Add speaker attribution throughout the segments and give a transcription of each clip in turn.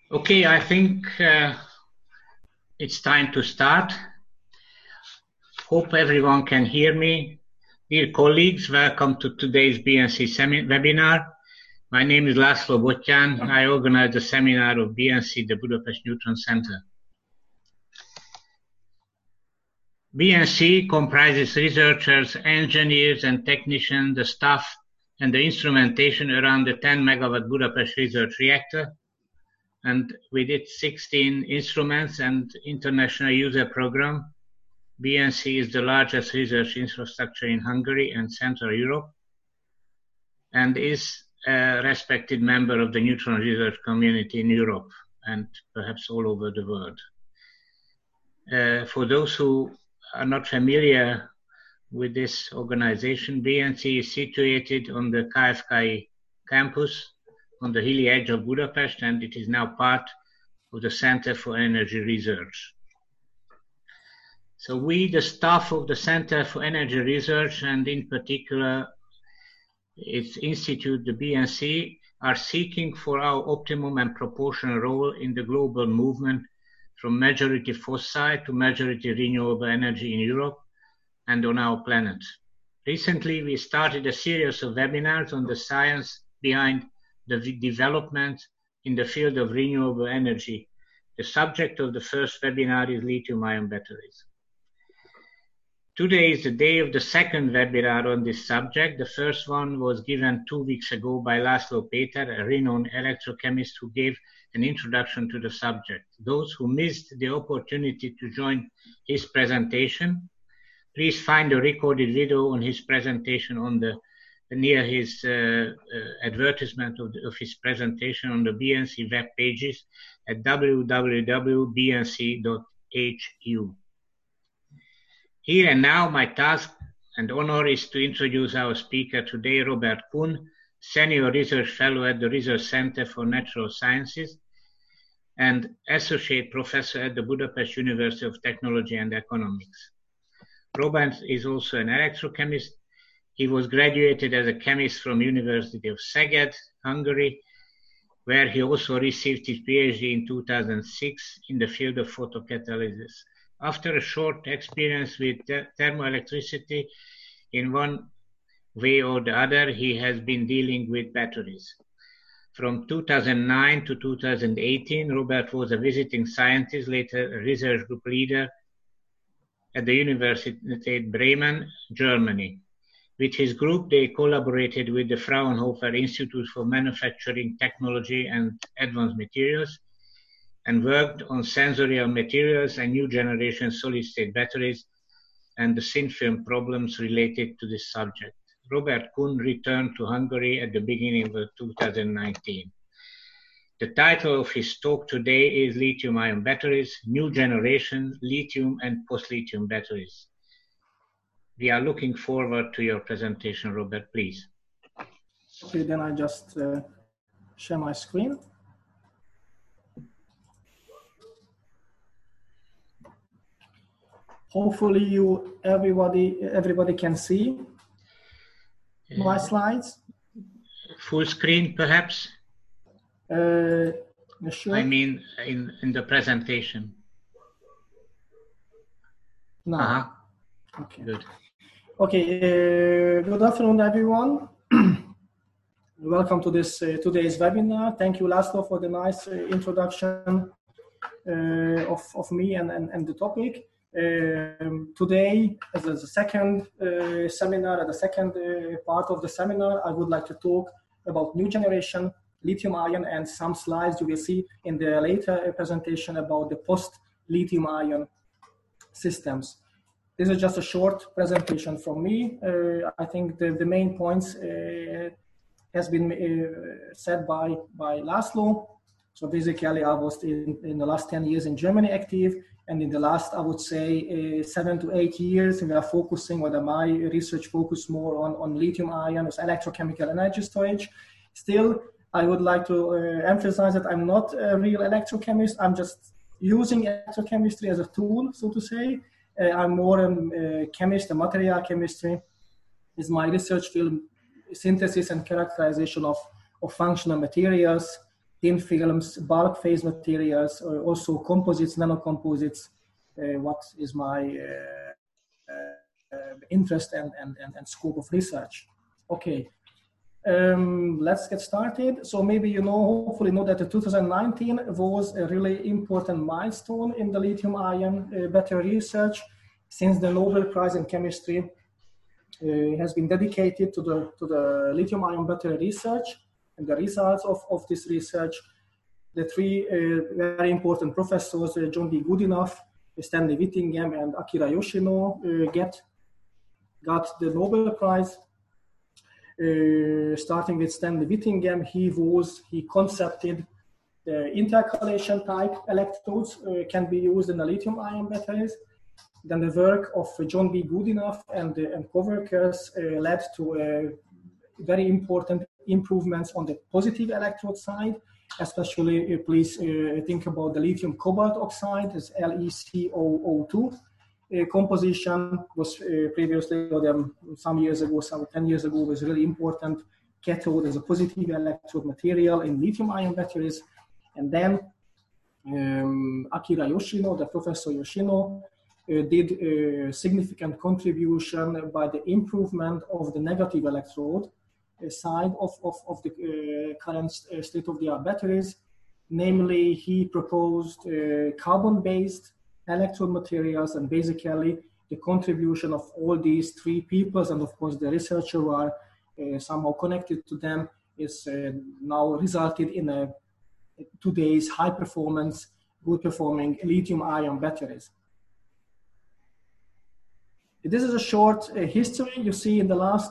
Speaker 1: Okay, I think it's time to start. Hope everyone can hear me. Dear colleagues, welcome to today's BNC webinar. My name is László Bottyán. I organize the seminar of BNC, the Budapest Neutron Center. BNC comprises researchers, engineers and technicians, the staff and the instrumentation around the 10 megawatt Budapest Research Reactor, and with its 16 instruments and international user program, BNC is the largest research infrastructure in Hungary and Central Europe, and is a respected member of the neutron research community in Europe and perhaps all over the world. For those who are not familiar with this organization, BNC is situated on the KFK campus on the hilly edge of Budapest, and it is now part of the Center for Energy Research. So we, the staff of the Center for Energy Research, and in particular its institute, the BNC, are seeking for our optimum and proportional role in the global movement from majority fossil to majority renewable energy in Europe and on our planet. Recently, we started a series of webinars on the science behind the development in the field of renewable energy. The subject of the first webinar is lithium-ion batteries. Today is the day of the second webinar on this subject. The first one was given 2 weeks ago by László Péter, a renowned electrochemist who gave an introduction to the subject. Those who missed the opportunity to join his presentation, please find a recorded video on his presentation on the near his advertisement of his presentation on the BNC web pages at www.bnc.hu. Here and now, my task and honor is to introduce our speaker today, Robert Kuhn, Senior Research Fellow at the Research Center for Natural Sciences and Associate Professor at the Budapest University of Technology and Economics. Robert is also an electrochemist. He was graduated as a chemist from University of Szeged, Hungary, where he also received his PhD in 2006 in the field of photocatalysis. After a short experience with thermoelectricity in one way or the other, he has been dealing with batteries. From 2009 to 2018, Robert was a visiting scientist, later a research group leader at the University of Bremen, Germany. With his group, they collaborated with the Fraunhofer Institute for Manufacturing Technology and Advanced Materials and worked on sensorial materials and new generation solid-state batteries and the thin film problems related to this subject. Robert Kuhn returned to Hungary at the beginning of 2019. The title of his talk today is Lithium-ion batteries, New Generation Lithium and Post-lithium batteries. We are looking forward to your presentation, Robert, please.
Speaker 2: Okay, then I just share my screen. Hopefully everybody can see my slides.
Speaker 1: Full screen, perhaps?
Speaker 2: Sure.
Speaker 1: I mean, in the presentation.
Speaker 2: No.
Speaker 1: Okay. Good.
Speaker 2: Okay. Good afternoon, everyone. Welcome to this today's webinar. Thank you, László, for the nice introduction of me and the topic. Today, as the second seminar, the second part of the seminar, I would like to talk about new generation lithium-ion and some slides you will see in the later presentation about the post-lithium-ion systems. This is just a short presentation from me. I think the main points has been said by László. So basically, I was in the last 10 years in Germany active, and in the last, I would say, 7 to 8 years, we are focusing, whether my research focus more on lithium-ion as electrochemical energy storage. Still, I would like to emphasize that I'm not a real electrochemist. I'm just using electrochemistry as a tool, so to say. I'm more a chemist, a material chemistry is my research field, synthesis and characterization of functional materials, thin films, bulk phase materials, also composites, nanocomposites, what is my interest and scope of research. Okay, let's get started. So maybe you know, hopefully know that the 2019 was a really important milestone in the lithium-ion battery research, since the Nobel Prize in Chemistry has been dedicated to the lithium-ion battery research. And the results of this research, the three very important professors, John B. Goodenough, Stanley Whittingham, and Akira Yoshino, got the Nobel Prize. Starting with Stanley Whittingham, he concepted the intercalation type electrodes can be used in the lithium-ion batteries. Then the work of John B. Goodenough and co-workers led to very important improvements on the positive electrode side, especially please think about the lithium cobalt oxide as LeCOO2. Composition was previously, some years ago, some 10 years ago, was really important cathode as a positive electrode material in lithium-ion batteries. And then Akira Yoshino, the Professor Yoshino, did a significant contribution by the improvement of the negative electrode side of the current state-of-the-art batteries. Namely, he proposed carbon-based electrode materials, and basically the contribution of all these three peoples, and of course the researchers who are somehow connected to them, is now resulted in today's high-performance, good-performing lithium-ion batteries. This is a short history. You see, in the last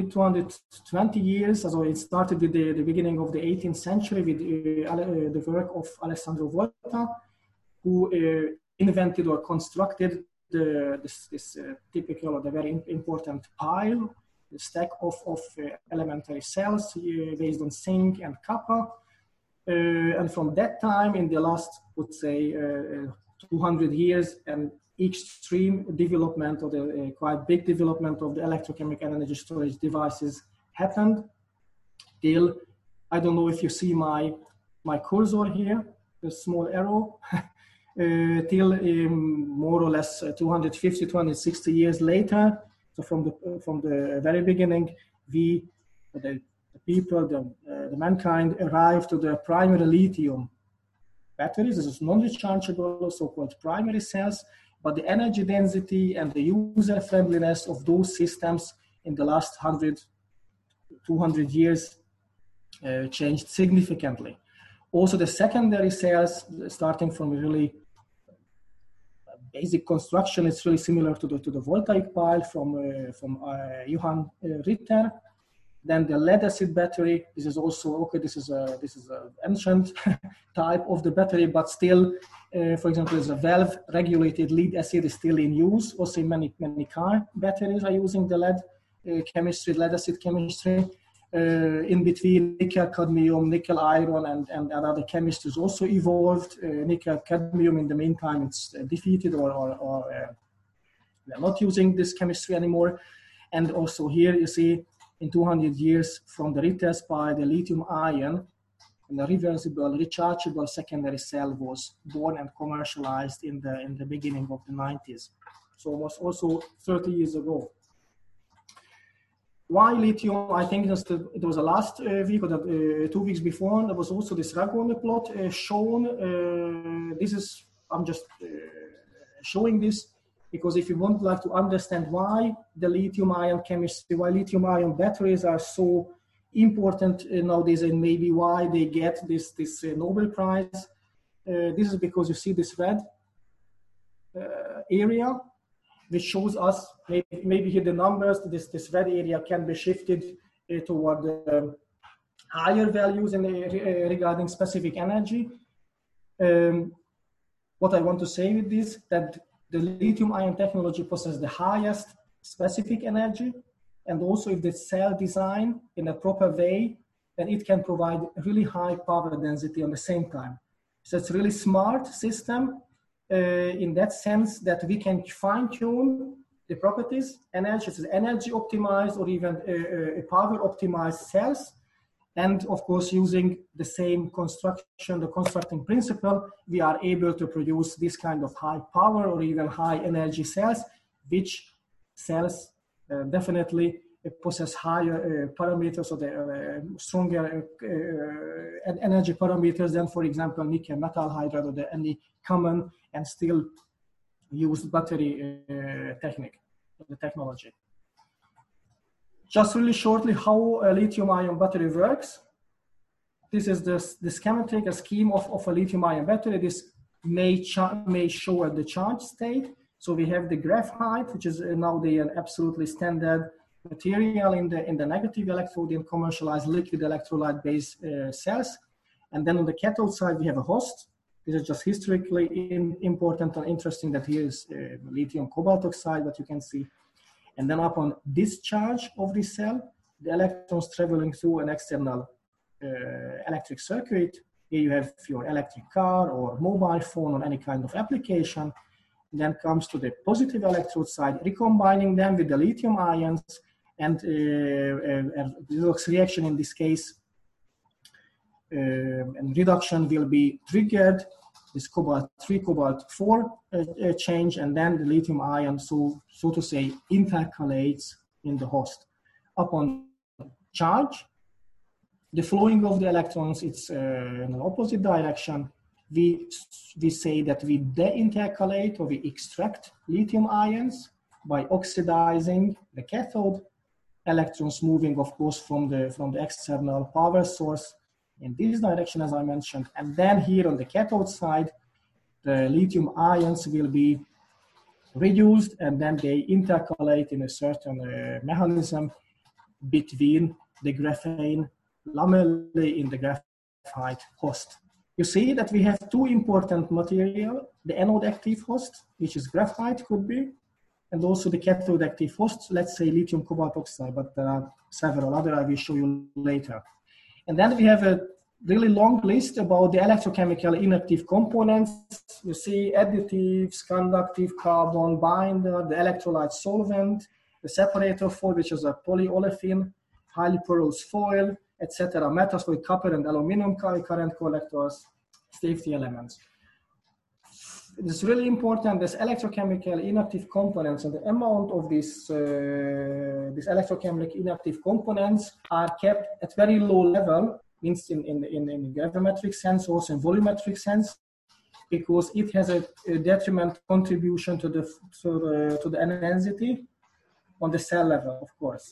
Speaker 2: 220 years, so it started with the beginning of the 18th century with the work of Alessandro Volta, who invented or constructed this typical or the very important pile, the stack of elementary cells based on zinc and copper. And from that time, in the last, would say, 200 years, and extreme development, or the quite big development of the electrochemical energy storage devices happened. Till, I don't know if you see my cursor here, the small arrow, till more or less 250, 260 years later. So from the very beginning, the people, the mankind arrived to the primary lithium batteries. This is non-rechargeable, so-called primary cells. But the energy density and the user friendliness of those systems in the last 100, 200 years changed significantly. Also, the secondary cells, starting from a really basic construction, it's really similar to the voltaic pile from Johann Ritter. Then the lead acid battery. This is also okay. This is a ancient type of the battery, but still, for example, there's a valve-regulated lead acid is still in use. Also, many car batteries are using the lead chemistry, lead acid chemistry. In between, nickel, cadmium, nickel, iron, and other chemistries also evolved. Nickel, cadmium, in the meantime, it's defeated, or we're not using this chemistry anymore. And also here you see, in 200 years from the Ritter's pile, the lithium ion and the reversible, rechargeable secondary cell was born and commercialized in the beginning of the 90s. So it was also 30 years ago. Why lithium? I think it was the last week or 2 weeks before, there was also this Ragone plot shown. I'm just showing this because if you want to understand why the lithium-ion chemistry, why lithium-ion batteries are so important nowadays, and maybe why they get this Nobel Prize, this is because you see this red area, which shows us, maybe here the numbers, this red area can be shifted toward the higher values regarding specific energy. What I want to say with this, that the lithium-ion technology possesses the highest specific energy, and also if the cell design in a proper way, then it can provide really high power density on the same time. So it's a really smart system in that sense that we can fine-tune the properties, energy optimized or even power optimized cells, And of course, using the same construction, the constructing principle, we are able to produce this kind of high power or even high energy cells, which cells definitely possess higher parameters or the stronger energy parameters than, for example, nickel metal hydride or any common and still used battery technology. Just really shortly how a lithium-ion battery works. This is the schematic, a scheme of a lithium-ion battery. This may show at the charge state. So we have the graphite, which is now the absolutely standard material in the negative electrode in commercialized liquid electrolyte-based cells. And then on the cathode side, we have a host. This is just historically important and interesting that here is lithium cobalt oxide, what you can see. And then upon discharge of this cell, the electrons traveling through an external electric circuit. Here you have your electric car or mobile phone or any kind of application. Then comes to the positive electrode side, recombining them with the lithium ions, and a redox reaction in this case, and reduction will be triggered, this cobalt-3, cobalt-4 change, and then the lithium ion, so to say, intercalates in the host. Upon charge, the flowing of the electrons, it's in an opposite direction. We say that we deintercalate or we extract lithium ions by oxidizing the cathode, electrons moving, of course, from the external power source in this direction, as I mentioned. And then here on the cathode side, the lithium ions will be reduced and then they intercalate in a certain mechanism between the graphene lamellae in the graphite host. You see that we have two important material, the anode active host, which is graphite could be, and also the cathode active host, let's say lithium cobalt oxide, but there are several other I will show you later. And then we have a really long list about the electrochemical inactive components. You see additives, conductive carbon, binder, the electrolyte solvent, the separator foil, which is a polyolefin, highly porous foil, etc. Metals with copper and aluminum current collectors, safety elements. It's really important, this electrochemical inactive components and the amount of these electrochemical inactive components are kept at very low level, means in gravimetric sense, also in volumetric sense, because it has a detriment contribution to the density on the cell level, of course.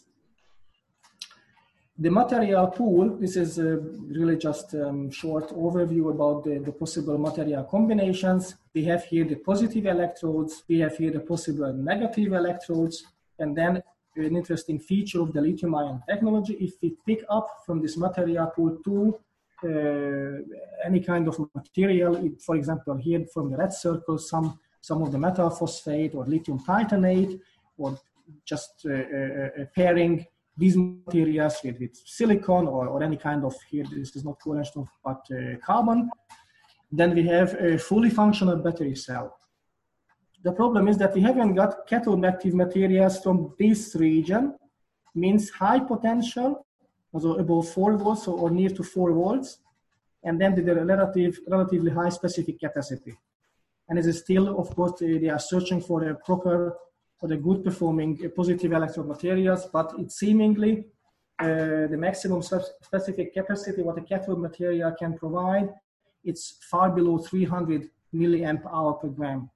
Speaker 2: The material pool, this is really just a short overview about the possible material combinations. We have here the positive electrodes, we have here the possible negative electrodes, and then an interesting feature of the lithium-ion technology, if we pick up from this material pool to any kind of material, for example, here from the red circle, some of the metal phosphate or lithium titanate, or just pairing these materials with silicon or any kind of, here this is not covalent stuff, but carbon, then we have a fully functional battery cell. The problem is that we haven't got cathode active materials from this region, means high potential, also above 4 volts or near to 4 volts, and then the relatively high specific capacity. And it is still, of course, they are searching for a proper, for the good performing positive electrode materials, but it's seemingly the maximum specific capacity what a cathode material can provide, it's far below 300 milliamp hour per gram.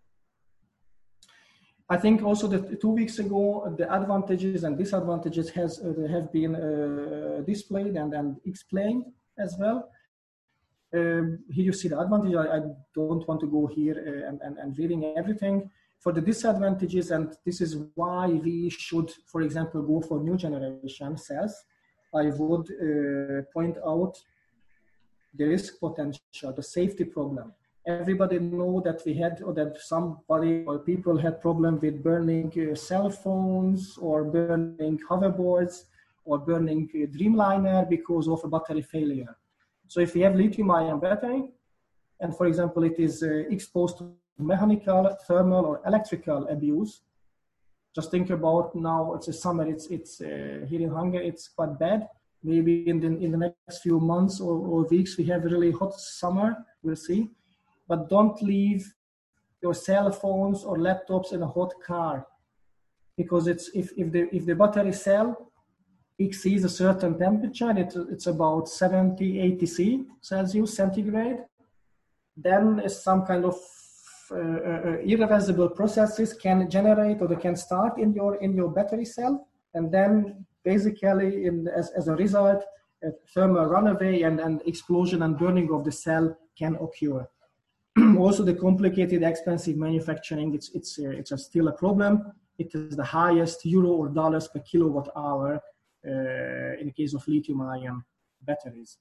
Speaker 2: I think also that 2 weeks ago, the advantages and disadvantages have been displayed and explained as well. Here you see the advantage. I don't want to go here and reading everything. For the disadvantages, and this is why we should, for example, go for new generation cells, I would point out the risk potential, the safety problem. Everybody know that we had, or that somebody or people had problem with burning cell phones or burning hoverboards or burning Dreamliner because of a battery failure. So if we have lithium-ion battery, and for example, it is exposed to mechanical, thermal, or electrical abuse, just think about now, it's a summer, it's here in Hungary, it's quite bad. maybe in the next few months or weeks, we have a really hot summer, we'll see. But don't leave your cell phones or laptops in a hot car, because if the battery cell exceeds a certain temperature, it's about 70, 80 Celsius centigrade, then some kind of irreversible processes can generate, or they can start in your battery cell, and then basically as a result, a thermal runaway and explosion and burning of the cell can occur. Also, the complicated, expensive manufacturing, it's still a problem. It is the highest euro or dollars per kilowatt hour in the case of lithium-ion batteries.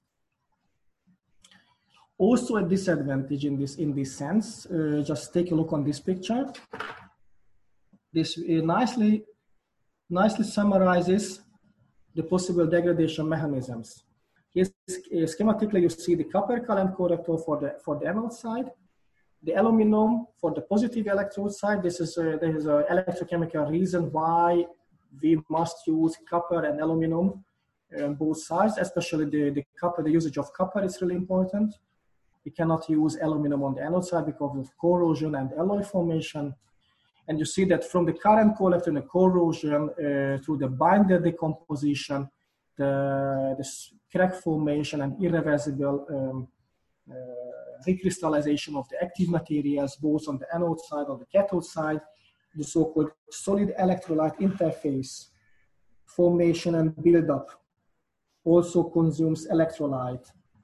Speaker 2: Also a disadvantage in this sense. Just take a look on this picture. This nicely summarizes the possible degradation mechanisms. Here, schematically, you see the copper current corrector for the anode side, the aluminum for the positive electrode side. There is an electrochemical reason why we must use copper and aluminum on both sides, especially the copper. The usage of copper is really important. We cannot use aluminum on the anode side because of corrosion and alloy formation. And you see that from the current collector and the corrosion through the binder decomposition, the crack formation and irreversible recrystallization of the active materials, both on the anode side or the cathode side, the so-called solid electrolyte interface formation and buildup also consumes electrolyte.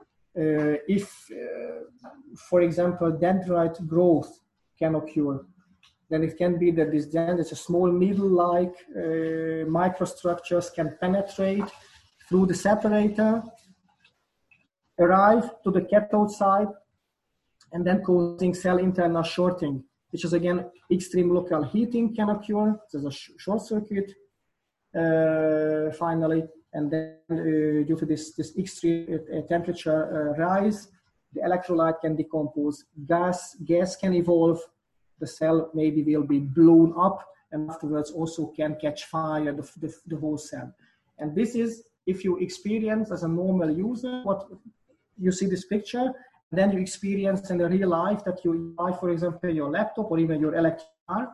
Speaker 2: If, for example, dendrite growth can occur, then it can be that this dendrite, a small needle-like microstructures can penetrate through the separator, arrive to the cathode side, and then causing cell internal shorting, which is again extreme local heating can occur. There's a short circuit finally. And then due to this extreme temperature rise, the electrolyte can decompose, gas can evolve, the cell maybe will be blown up, and afterwards also can catch fire, the whole cell. And this is, if you experience as a normal user, what you see this picture, then you experience in the real life that you buy, for example, your laptop or even your electric car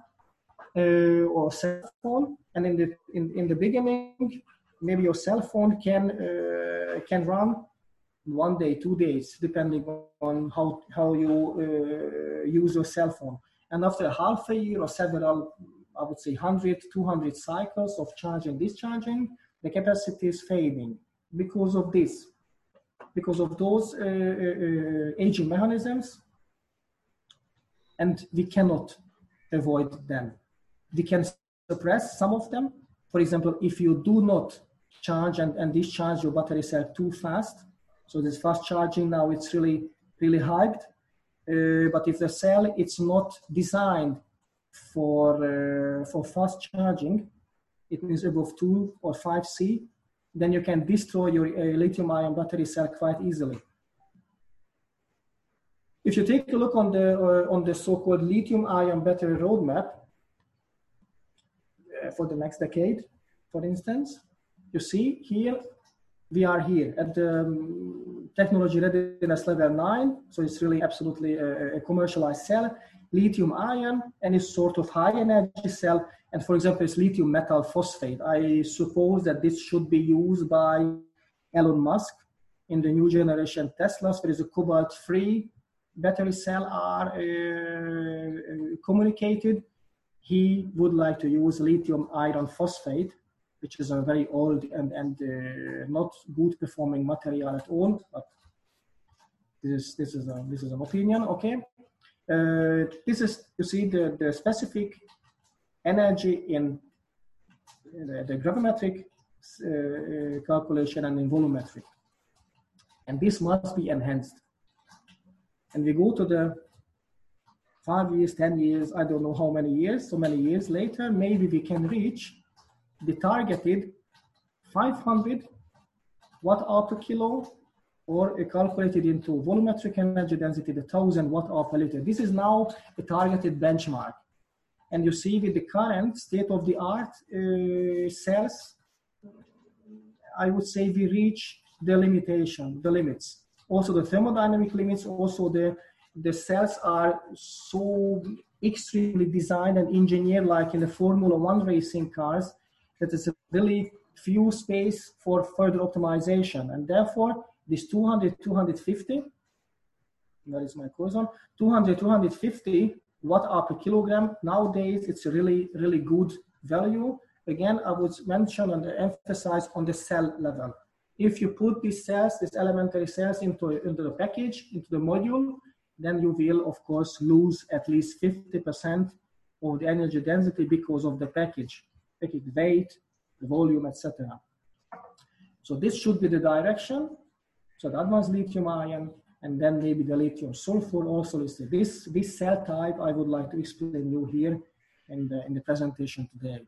Speaker 2: or cell phone, and in the beginning, maybe your cell phone can run 1 day, 2 days, depending on how you use your cell phone. And after half a year or several, I would say 100, 200 cycles of charging, discharging, the capacity is fading because of this, because of those aging mechanisms, and we cannot avoid them. We can suppress some of them. For example, if you do not charge and discharge your battery cell too fast, so this fast charging now it's really hyped, but if the cell it's not designed for fast charging, it means above 2 or 5 C, then you can destroy your lithium-ion battery cell quite easily. If you take a look on the so-called lithium-ion battery roadmap for the next decade, for instance, you see here, we are here at the technology readiness level 9. So it's really absolutely a commercialized cell, lithium ion, and it's sort of high energy cell. And for example, it's lithium metal phosphate. I suppose that this should be used by Elon Musk in the new generation Teslas. There is a cobalt-free battery cell are communicated. He would like to use lithium iron phosphate, which is a very old and not good performing material at all, but this is an opinion. Okay, this is, you see, the specific energy in the gravimetric calculation and in volumetric, and this must be enhanced. And we go to the 5 years, 10 years, I don't know how many years, so many years later, maybe we can reach the targeted 500 watt-hour per kilo, or calculated into volumetric energy density, the 1000 watt-hour per liter. This is now a targeted benchmark. And you see with the current state-of-the-art cells, I would say we reach the limitation, the limits. Also the thermodynamic limits, also the cells are so extremely designed and engineered, like in the Formula One racing cars, that it's really few space for further optimization. And therefore, this 200, 250, that is my cursor, 200, 250 watt-hour per kilogram, nowadays it's a really, really good value. Again, I would mention and emphasize on the cell level. If you put these cells, these elementary cells into the package, into the module, then you will, of course, lose at least 50% of the energy density because of the package weight, the volume, etc. So this should be the direction. So the advanced lithium ion, and then maybe the lithium sulfur also listed. This cell type I would like to explain you here in the presentation today.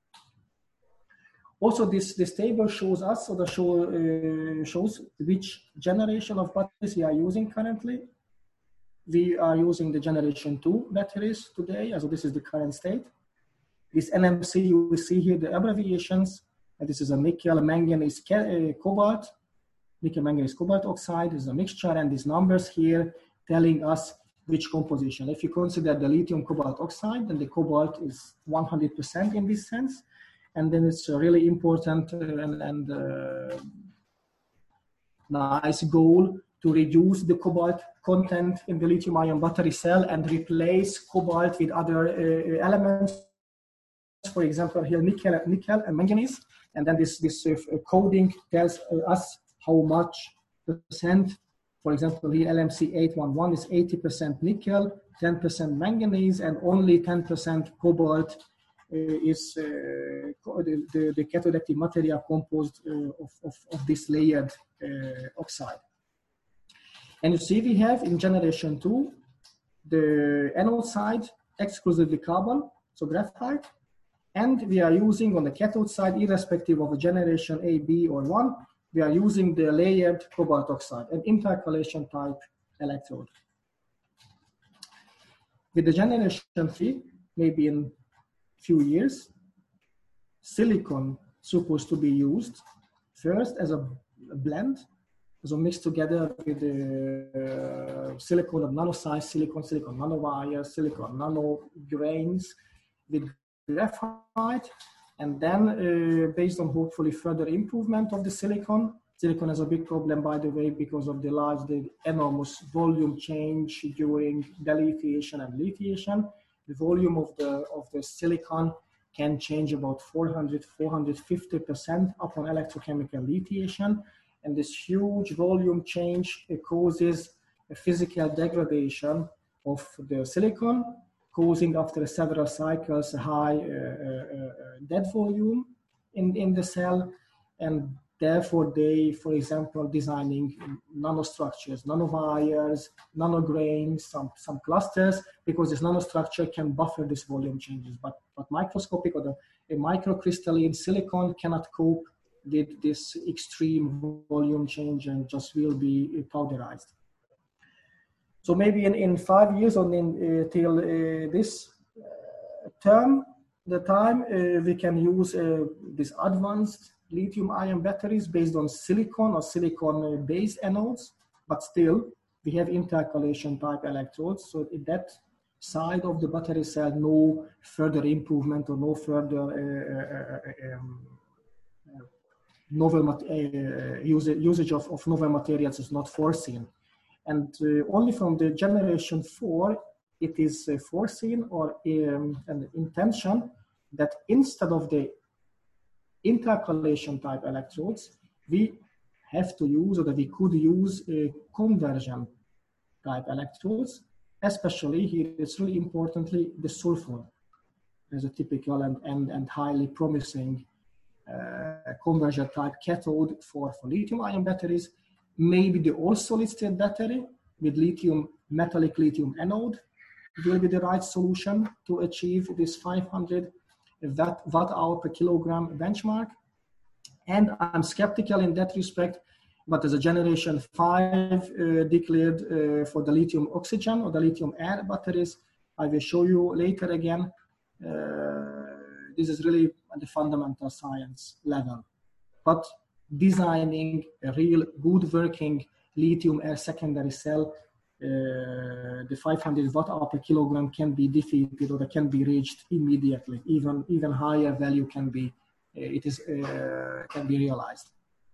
Speaker 2: Also, this table shows us, or shows which generation of batteries we are using currently. We are using the generation 2 batteries today, so this is the current state. This NMC, you will see here the abbreviations, and this is a nickel, manganese, cobalt. Nickel manganese cobalt oxide is a mixture, and these numbers here telling us which composition. If you consider the lithium cobalt oxide, then the cobalt is 100% in this sense. And then it's a really important and nice goal to reduce the cobalt content in the lithium ion battery cell and replace cobalt with other elements. For example, here nickel and manganese. And then this coding tells us how much percent. For example, here LMC811 is 80% nickel, 10% manganese, and only 10% cobalt is the cathode active material composed of this layered oxide. And you see we have in generation 2 the anode side exclusively carbon, so graphite, and we are using on the cathode side, irrespective of the generation A, B, or 1, we are using the layered cobalt oxide, an intercalation type electrode. With the generation 3, maybe in few years, silicon supposed to be used first as a blend, so mixed together with the silicon of nano size, silicon nanowires, silicon nano grains with graphite, and then based on hopefully further improvement of the silicon. Silicon has a big problem, by the way, because of the enormous volume change during delithiation and lithiation. The volume of the silicon can change about 450% upon electrochemical lithiation. And this huge volume change causes a physical degradation of the silicon, causing after several cycles a high dead volume in the cell. And therefore they, for example, designing nanostructures, nanowires, nanograins, some clusters, because this nanostructure can buffer this volume changes. But microscopic or a microcrystalline silicon cannot cope with this extreme volume change and just will be powderized. So maybe in 5 years or till this term, we can use this advanced lithium-ion batteries based on silicon or silicon-based anodes, but still we have intercalation type electrodes. So in that side of the battery cell, no further improvement or no further novel usage of novel materials is not foreseen. And only from the generation 4, it is foreseen or an intention that instead of the intercalation type electrodes, we have to use, or that we could use conversion type electrodes, especially here it's really importantly the sulfur as a typical and highly promising conversion type cathode for lithium ion batteries. Maybe the all solid state battery with metallic lithium anode will be the right solution to achieve this 500 watt-hour per kilogram benchmark. And I'm skeptical in that respect, but as a generation 5 declared for the lithium oxygen or the lithium air batteries, I will show you later again. This is really at the fundamental science level. But designing a real good working lithium air secondary cell, the 500 watt per kilogram can be defeated or can be reached immediately. Even higher value can be realized.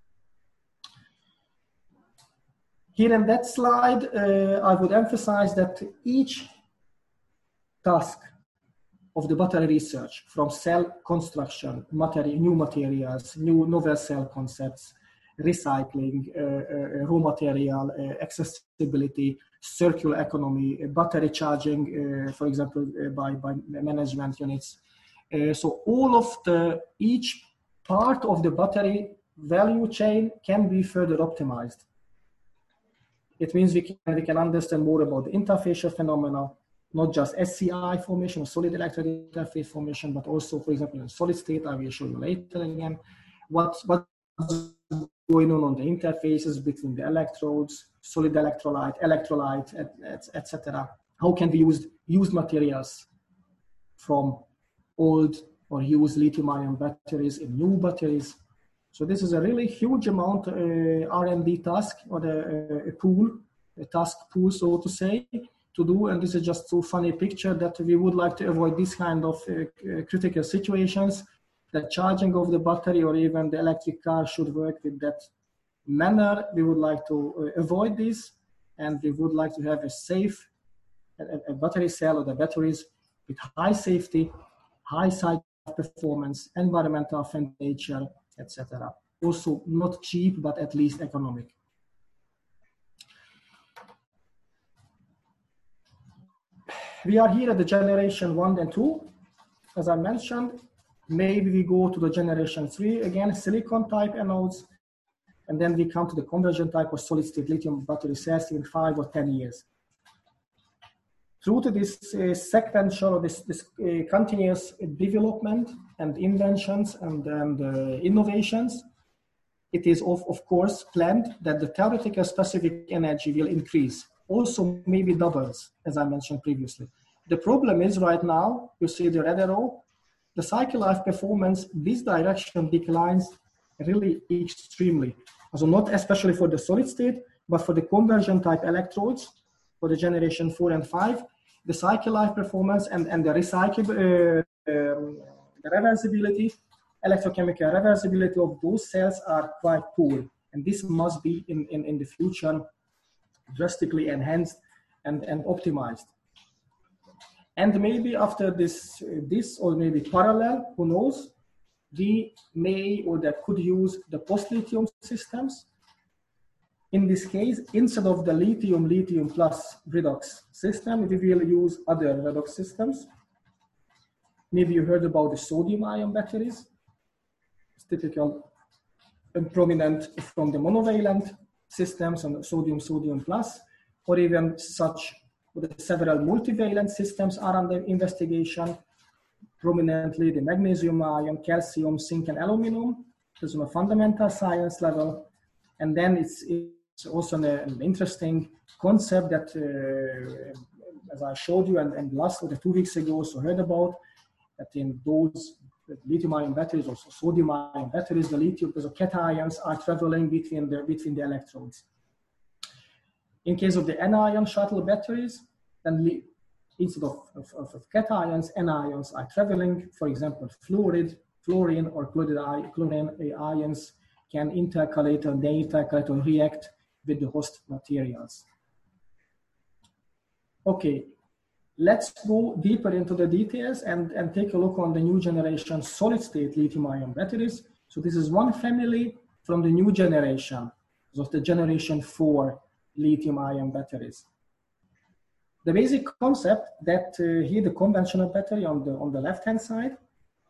Speaker 2: Here in that slide, I would emphasize that each task of the battery research, from cell construction, new materials, new novel cell concepts, recycling, raw material, accessibility, circular economy, battery charging, for example, by management units. So all of each part of the battery value chain can be further optimized. It means we can understand more about the interfacial phenomena, not just SCI formation or solid electrode interface formation, but also, for example, in solid state. I will show you later again what's going on the interfaces between the electrodes, solid electrolyte, etc. How can we use used materials from old or used lithium-ion batteries in new batteries? So this is a really huge amount R&D task, or a task pool, so to say, to do. And this is just so funny picture that we would like to avoid this kind of critical situations. The charging of the battery or even the electric car should work with that manner. We would like to avoid this, and we would like to have a safe a battery cell or the batteries with high safety, high side performance, environmental friendly nature, etc. Also not cheap, but at least economic. We are here at the generation 1 and 2. As I mentioned, maybe we go to the generation 3, again, silicon type anodes, and then we come to the conversion type of solid state lithium battery cells in 5 or 10 years. Through to this sequential or this continuous development and inventions and innovations, it is of course planned that the theoretical specific energy will increase, also maybe doubles, as I mentioned previously. The problem is right now, you see the red arrow, the cycle life performance, this direction declines really extremely. So not especially for the solid state, but for the conversion type electrodes, for the generation 4 and 5, the cycle life performance and the recyclable, the reversibility, electrochemical reversibility of those cells are quite poor. And this must be in the future drastically enhanced and optimized. And maybe after this or maybe parallel, who knows, we may or that could use the post-lithium systems. In this case, instead of the lithium plus redox system, we will use other redox systems. Maybe you heard about the sodium-ion batteries. It's typical and prominent from the monovalent systems and sodium plus, or even such with several multivalent systems are under investigation. Prominently the magnesium ion, calcium, zinc, and aluminum. This is on a fundamental science level. And then it's also an interesting concept that, as I showed you and last or 2 weeks ago, also heard about, that in those lithium-ion batteries, also sodium-ion batteries, the lithium, the cations are traveling between the electrodes. In case of the anion shuttle batteries, then instead of cations, anions are traveling. For example, fluorine or chlorine ions can intercalate or react with the host materials. Okay, let's go deeper into the details and take a look on the new generation solid state lithium-ion batteries. So this is one family from the new generation, of the generation 4 lithium-ion batteries. The basic concept that here the conventional battery on the left-hand side,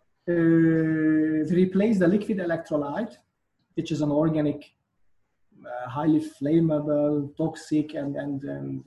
Speaker 2: replace the liquid electrolyte, which is an organic, highly flammable, toxic and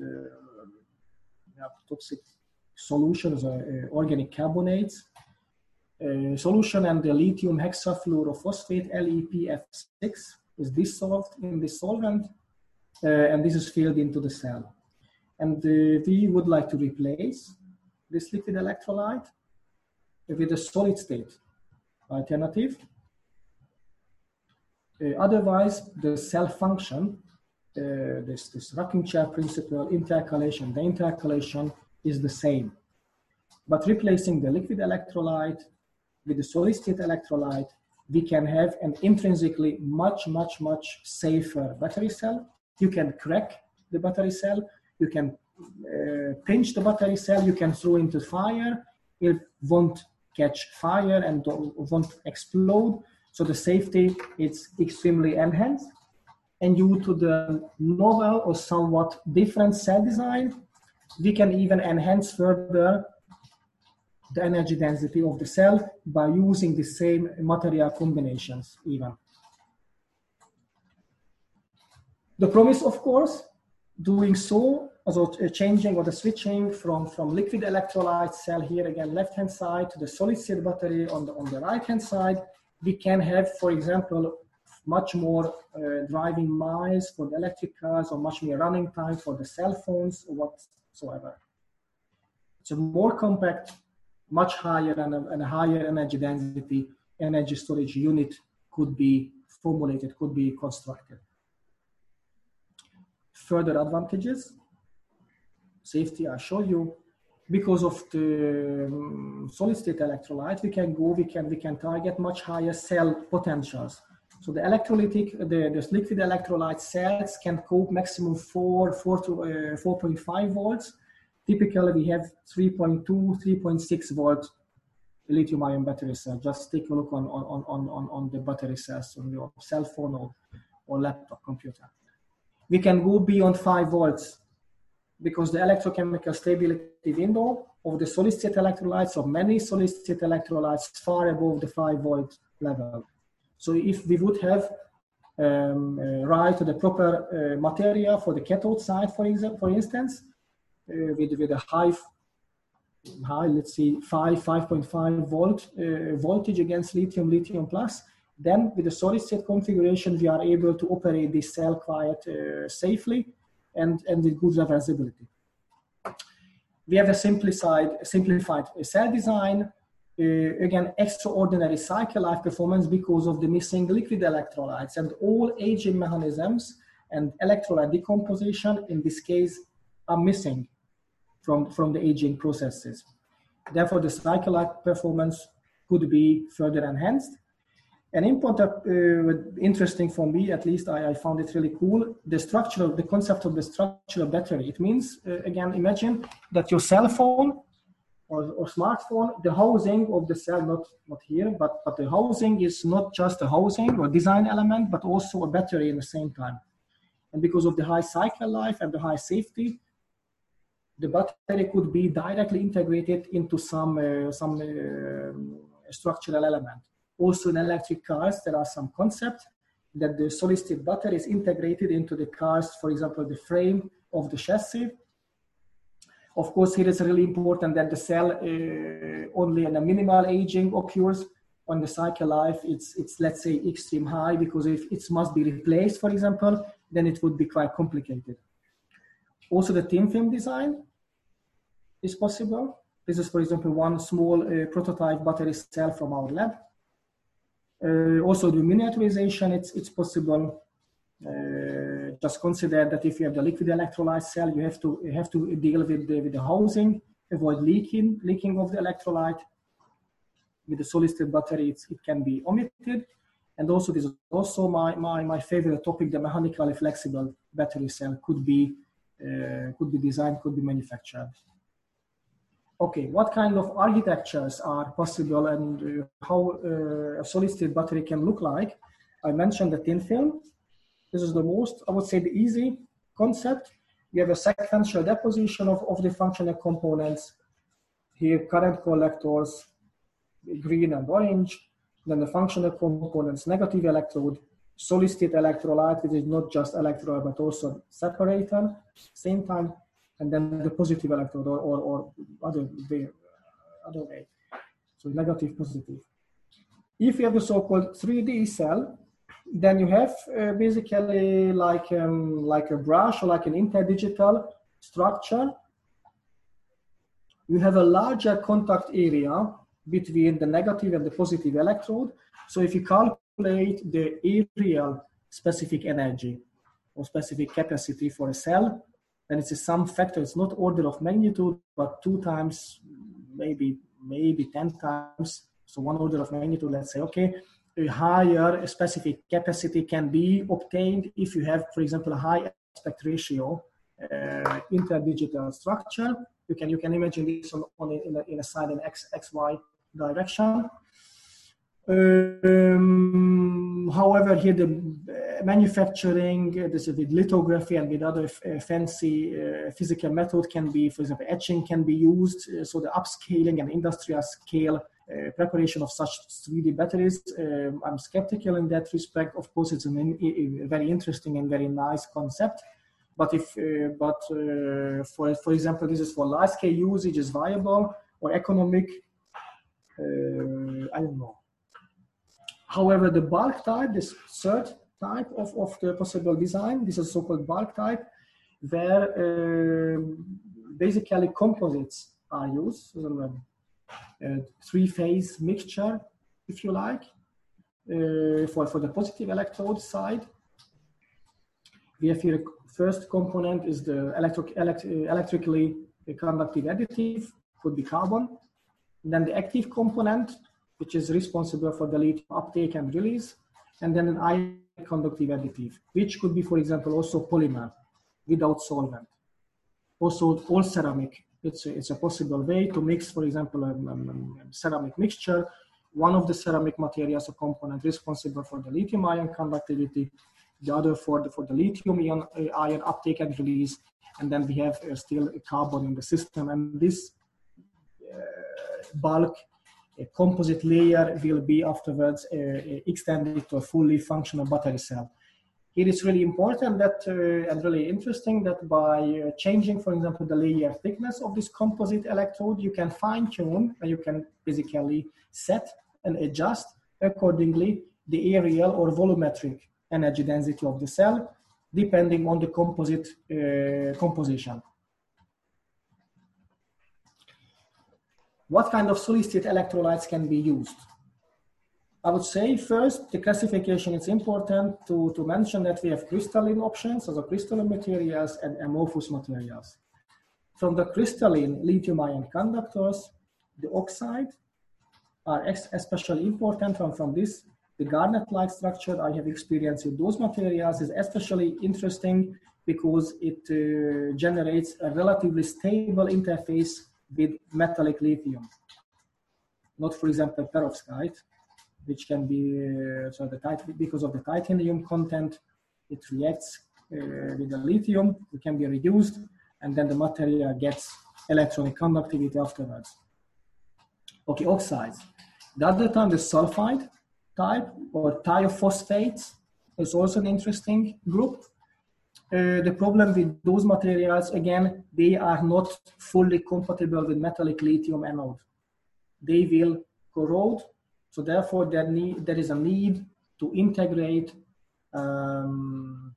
Speaker 2: toxic solutions, organic carbonates solution, and the lithium hexafluorophosphate LiPF6 is dissolved in the solvent, and this is filled into the cell. And we would like to replace this liquid electrolyte with a solid state alternative. Otherwise, the cell function, this rocking chair principle, intercalation, the intercalation is the same. But replacing the liquid electrolyte with the solid state electrolyte, we can have an intrinsically much safer battery cell. You can crack the battery cell, you can pinch the battery cell, you can throw into fire, it won't catch fire and won't explode. So the safety is extremely enhanced. And due to the novel or somewhat different cell design, we can even enhance further the energy density of the cell by using the same material combinations even. The promise, of course, doing so, also changing or the switching from liquid electrolyte cell here again, left-hand side, to the solid state battery on the right-hand side, we can have, for example, much more driving miles for the electric cars or much more running time for the cell phones or whatsoever. It's a more compact, much higher and a higher energy density energy storage unit could be formulated, could be constructed. Further advantages, safety, I show you. Because of the solid state electrolyte, we can target much higher cell potentials. So the the liquid electrolyte cells can cope maximum 4 to 4.5 volts. Typically, we have 3.2, 3.6 volt lithium-ion battery cell. Just take a look on the battery cells on your cell phone or laptop computer. We can go beyond 5 volts because the electrochemical stability window of the solid state electrolytes, of many solid state electrolytes, far above the 5 volt level. So if we would have right to the proper material for the cathode side, for instance, with a high, let's see, 5.5 volt voltage against lithium plus, then with the solid state configuration, we are able to operate this cell quite safely and with good reversibility. We have a simplified cell design, again, extraordinary cycle life performance because of the missing liquid electrolytes, and all aging mechanisms and electrolyte decomposition in this case are missing from the aging processes. Therefore, the cycle life performance could be further enhanced. An important, interesting for me, at least I found it really cool, the concept of the structural battery. It means, again, imagine that your cell phone or smartphone, the housing of the cell, not here, but the housing is not just a housing or design element, but also a battery in the same time. And because of the high cycle life and the high safety, the battery could be directly integrated into some structural element. Also in electric cars, there are some concepts that the solid state battery is integrated into the cars, for example, the frame of the chassis. Of course, here it's really important that the cell only in a minimal aging occurs. On the cycle life, it's let's say extreme high, because if it must be replaced, for example, then it would be quite complicated. Also, the thin film design is possible. This is, for example, one small prototype battery cell from our lab. Also, the miniaturization, it's possible. Just consider that if you have the liquid electrolyte cell, you have to deal with the housing, avoid leaking of the electrolyte. With the solid state battery, it can be omitted. And also, this is also my favorite topic: the mechanically flexible battery cell could be designed, could be manufactured. Okay, what kind of architectures are possible and how a solid state battery can look like? I mentioned the thin film. This is the most, I would say, the easy concept. You have a sequential deposition of the functional components. Here, current collectors, green and orange. Then the functional components, negative electrode, solid state electrolyte, which is not just electrolyte, but also separator, same time. And then the positive electrode or other way. So negative, positive. If you have the so-called 3D cell, then you have basically like a brush or like an interdigital structure. You have a larger contact area between the negative and the positive electrode. So if you calculate calculate the areal specific energy or specific capacity for a cell, then it's a sum factor. It's not order of magnitude, but 2 times, maybe 10 times. So 1 order of magnitude, let's say, okay, a higher specific capacity can be obtained if you have, for example, a high aspect ratio interdigital structure. You can imagine this in a side in XY direction. However, here the manufacturing, this with lithography and with other fancy physical method can be, for example, etching can be used. So the upscaling and industrial scale preparation of such 3D batteries, I'm skeptical in that respect. Of course, it's a very interesting and very nice concept. But for example, this is for large scale usage is viable or economic. I don't know. However, the bulk type, this third type of the possible design, this is so-called bulk type, where basically composites are used, three-phase mixture, if you like, for the positive electrode side. We have here, first component is the electrically conductive additive, could be carbon. And then the active component, which is responsible for the lithium uptake and release, and then an ion conductive additive, which could be, for example, also polymer without solvent. Also, all ceramic. It's a possible way to mix, for example, a ceramic mixture. One of the ceramic materials or component responsible for the lithium ion conductivity, the other for the lithium ion uptake and release, and then we have still carbon in the system. And this bulk composite layer will be afterwards extended to a fully functional battery cell. It is really important that and really interesting that by changing, for example, the layer thickness of this composite electrode, you can fine-tune and you can basically set and adjust accordingly the areal or volumetric energy density of the cell, depending on the composite composition. What kind of solid-state electrolytes can be used? I would say first, the classification, it's important to mention that we have crystalline options, so crystalline materials and amorphous materials. From the crystalline lithium-ion conductors, the oxide are especially important. From this, the garnet-like structure I have experienced with those materials is especially interesting because it generates a relatively stable interface with metallic lithium. Not, for example, perovskite, which can be, because of the titanium content, it reacts with the lithium, it can be reduced, and then the material gets electronic conductivity afterwards. Okay, oxides. The other time, the sulfide type or thiophosphates is also an interesting group. The problem with those materials, again, they are not fully compatible with metallic lithium anode. They will corrode, so therefore there is a need to integrate an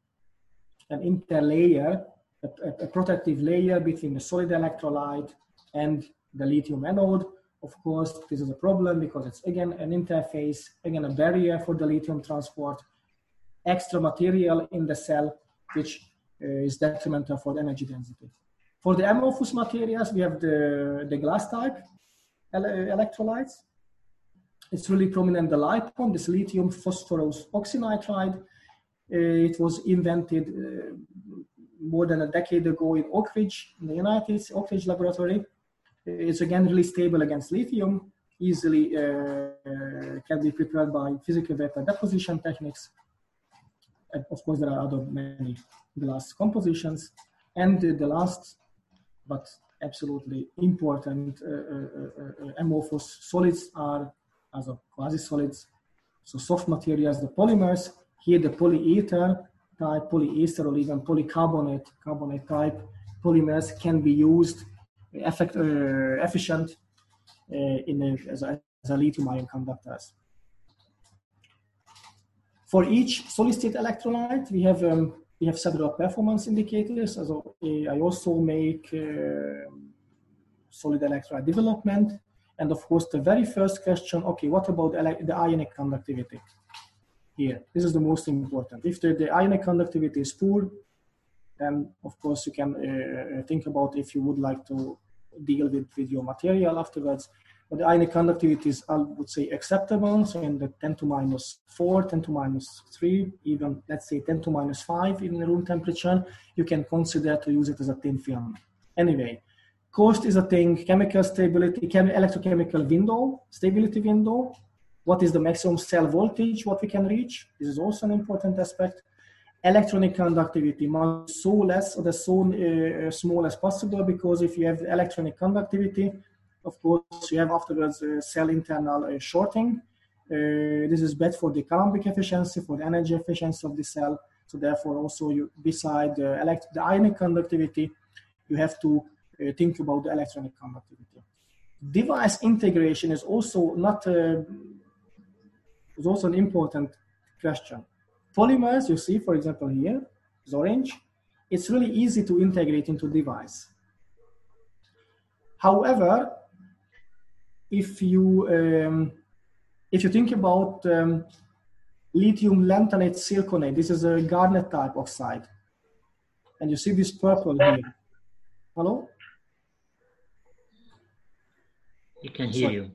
Speaker 2: interlayer, a protective layer between the solid electrolyte and the lithium anode. Of course, this is a problem because it's, again, an interface, again, a barrier for the lithium transport, extra material in the cell, which is detrimental for the energy density. For the amorphous materials, we have the glass type electrolytes. It's really prominent, the LiPoN, this lithium phosphorus oxynitride. It was invented more than a decade ago in Oak Ridge, in the United States, Oak Ridge laboratory. It's again really stable against lithium, easily can be prepared by physical vapor deposition techniques. And of course, there are other many glass compositions. And the last, but absolutely important, amorphous solids are as a quasi-solids. So soft materials, the polymers, here the polyether type, polyester, or even polycarbonate type polymers can be used efficient as a lithium-ion conductors. For each solid-state electrolyte, we have several performance indicators. So I also make solid electrolyte development. And of course, the very first question, okay, what about the ionic conductivity? here. This is the most important. If the ionic conductivity is poor, then of course you can think about if you would like to deal with your material afterwards. But the ionic conductivity is, I would say, acceptable. So in the 10 to minus 4, 10 to minus 3, even let's say 10 to minus 5 in room temperature, you can consider to use it as a thin film. Anyway, cost is a thing, chemical stability, electrochemical window, stability window. What is the maximum cell voltage, what we can reach? This is also an important aspect. Electronic conductivity must be so less or so small as possible, because if you have electronic conductivity, of course, you have afterwards cell internal shorting. This is bad for the Coulombic efficiency, for the energy efficiency of the cell. So therefore, also beside the ionic conductivity, you have to think about the electronic conductivity. Device integration is also is also an important question. Polymers, you see, for example, here is orange. It's really easy to integrate into device. However, if you think about lithium lanthanate zirconate, this is a garnet type oxide, and you see this purple here. Hello?
Speaker 1: We can hear you.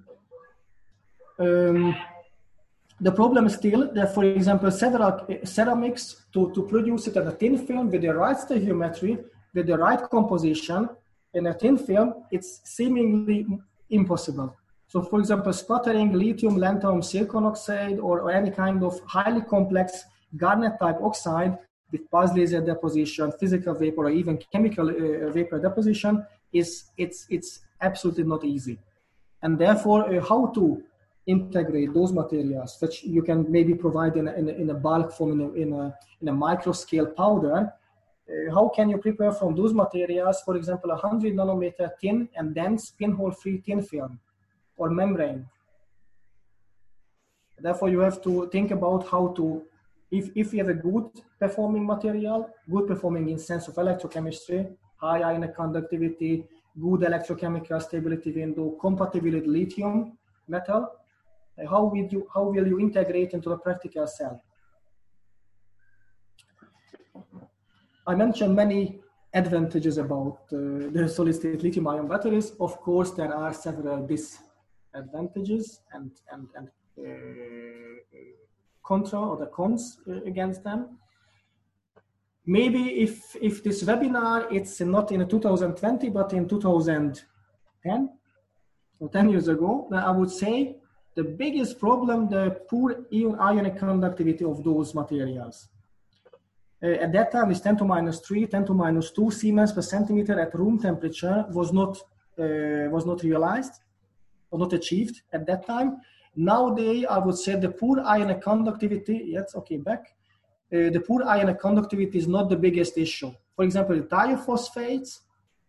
Speaker 2: The problem is still that, for example, several ceramics to produce it as a thin film with the right stoichiometry, with the right composition in a thin film, it's seemingly impossible. So, for example, sputtering lithium lanthanum silicon oxide or any kind of highly complex garnet type oxide with pulse laser deposition, physical vapor, or even chemical vapor deposition it's absolutely not easy. And therefore, how to integrate those materials, which you can maybe provide in a bulk form, in a micro scale powder. How can you prepare from those materials, for example, 100 nanometer thin and dense pinhole free thin film or membrane? Therefore, you have to think about how to, if you have a good performing material, good performing in sense of electrochemistry, high ionic conductivity, good electrochemical stability window, compatible with lithium metal, how will you integrate into the practical cell? I mentioned many advantages about the solid-state lithium-ion batteries. Of course, there are several disadvantages and contra or the cons against them. Maybe if this webinar, it's not in 2020, but in 2010, or 10 years ago, then I would say the biggest problem, the poor ionic conductivity of those materials. At that time, it's 10 to minus 3, 10 to minus 2 Siemens per centimeter at room temperature was not realized or not achieved at that time. Nowadays, I would say the poor ionic conductivity, yes, okay, back. The poor ionic conductivity is not the biggest issue. For example, the thiophosphates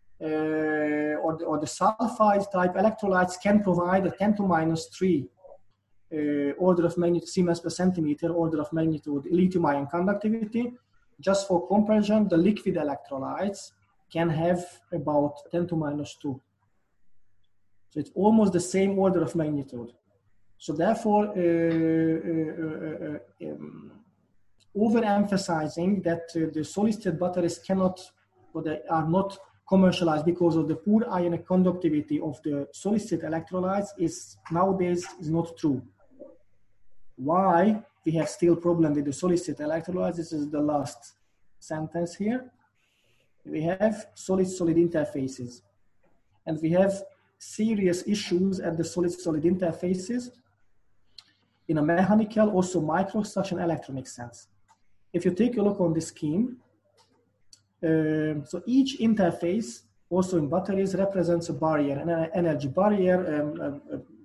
Speaker 2: or the sulfide type electrolytes can provide a 10 to minus 3 order of magnitude Siemens per centimeter, order of magnitude lithium-ion conductivity. Just for comparison, the liquid electrolytes can have about 10 to minus 2. So it's almost the same order of magnitude. So therefore, overemphasizing that the solid-state batteries cannot, or they are not commercialized because of the poor ionic conductivity of the solid-state electrolytes is nowadays is not true. Why we have still problem with the solid-state electrolytes? This is the last sentence here. We have solid-solid interfaces, and we have serious issues at the solid-solid interfaces in a mechanical, also microstructure and electronic sense. If you take a look on the scheme, so each interface, also in batteries, represents a barrier, an energy barrier,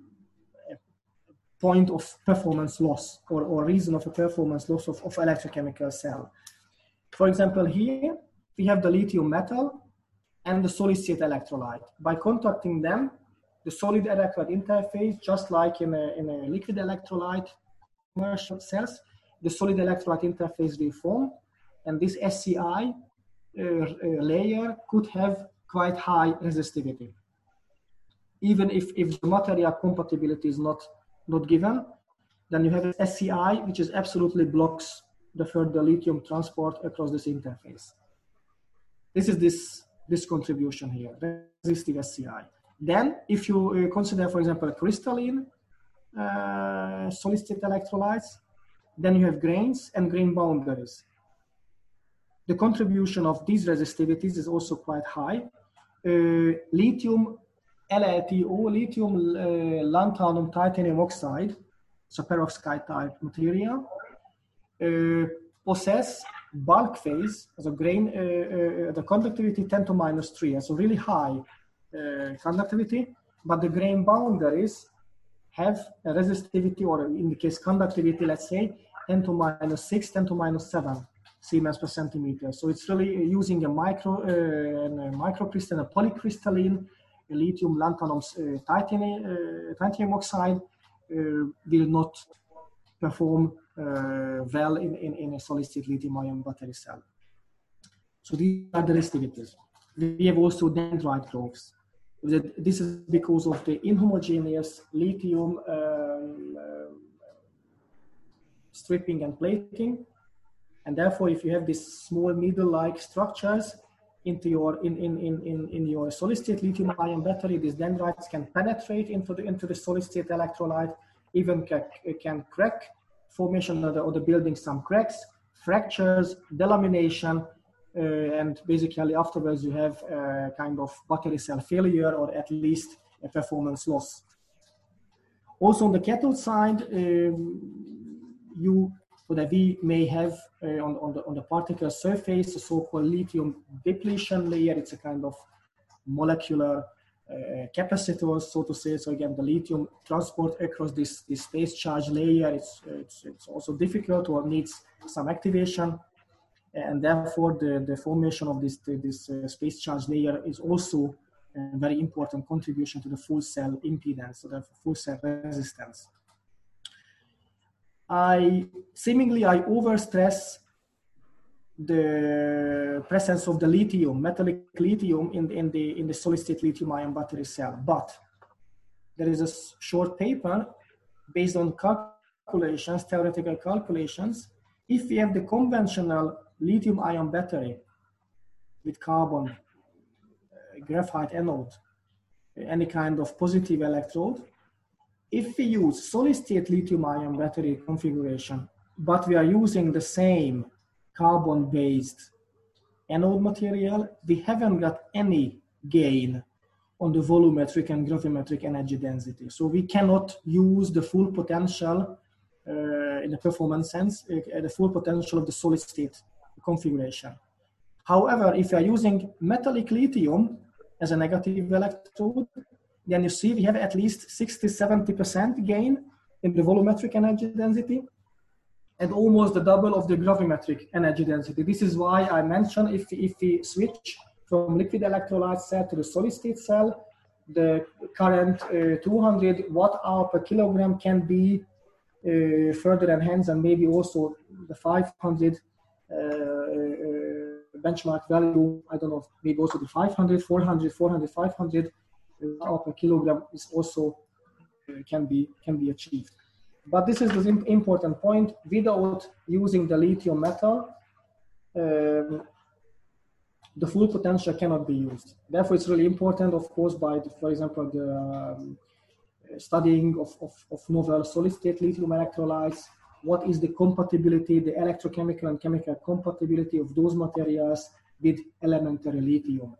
Speaker 2: point of performance loss or reason of a performance loss of electrochemical cell. For example, here we have the lithium metal and the solid-state electrolyte. By contacting them, the solid electrolyte interface, just like in a liquid electrolyte commercial cells, the solid electrolyte interface will form, and this SCI layer could have quite high resistivity. Even if the material compatibility is not given, Then you have SCI, which is absolutely blocks the further lithium transport across this interface. This is this contribution here, resistive SCI. Then if you consider, for example, crystalline solid state electrolytes, then you have grains and grain boundaries. The contribution of these resistivities is also quite high. Lithium LiTO, lithium lanthanum titanium oxide, so perovskite type material, possess bulk phase as a grain, the conductivity 10 to minus 3, so really high conductivity, but the grain boundaries have a resistivity, or in the case conductivity, let's say 10 to minus 6, 10 to minus 7 Siemens per centimeter. So it's really using a microcrystalline, a polycrystalline lithium lanthanum titanium oxide will not perform well in a solid state lithium ion battery cell. So these are the resistivities. We have also dendrite growths. This is because of the inhomogeneous lithium stripping and plating, and therefore, if you have these small needle-like structures into your in your solid state lithium ion battery, these dendrites can penetrate into the solid state electrolyte, even can crack, formation of the building some cracks, fractures, delamination, and basically afterwards you have a kind of battery cell failure, or at least a performance loss. Also on the cathode side, we may have on the particle surface a so-called lithium depletion layer. It's a kind of molecular capacitor, so to say. So again, the lithium transport across this space charge layer, it's also difficult or needs some activation, and therefore the formation of this space charge layer is also a very important contribution to the full cell impedance, so the full cell resistance. I overstress the presence of the lithium, metallic lithium in the solid state lithium ion battery cell. But there is a short paper based on calculations, theoretical calculations. If we have the conventional lithium ion battery with carbon, graphite anode, any kind of positive electrode, if we use solid state lithium ion battery configuration, but we are using the same carbon based anode material, we haven't got any gain on the volumetric and gravimetric energy density. So we cannot use the full potential in the performance sense, the full potential of the solid state configuration. However, if you are using metallic lithium as a negative electrode, then you see we have at least 60-70% gain in the volumetric energy density and almost the double of the gravimetric energy density. This is why I mentioned if we switch from liquid electrolyte cell to the solid state cell, the current 200 watt-hour per kilogram can be further enhanced, and maybe also the 500 benchmark value, I don't know, maybe also the 500, 400, 500 per kilogram is also can be achieved. But this is the important point. Without using the lithium metal, the full potential cannot be used. Therefore, it's really important, of course, for example, the studying of novel solid-state lithium electrolytes. What is the compatibility, the electrochemical and chemical compatibility of those materials with elementary lithium?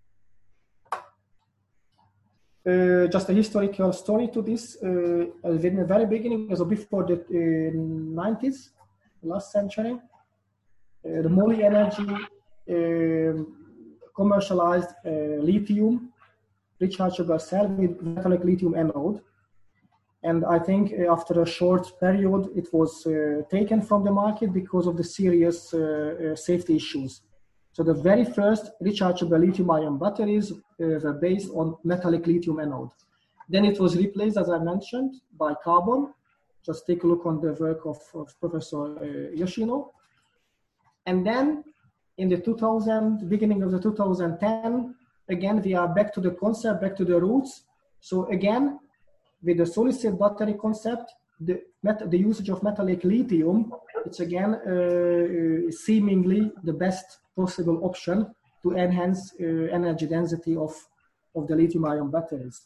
Speaker 2: Just a historical story to this. In the very beginning, so before the 90s, last century, the Moly Energy commercialized lithium rechargeable cell with metallic lithium anode. And I think after a short period, it was taken from the market because of the serious safety issues. So the very first rechargeable lithium-ion batteries were based on metallic lithium anode. Then it was replaced, as I mentioned, by carbon. Just take a look on the work of Professor Yoshino. And then in the beginning of the 2010, again, we are back to the concept, back to the roots. So again, with the solid-state battery concept, the usage of metallic lithium, it's again seemingly the best possible option to enhance energy density of the lithium-ion batteries.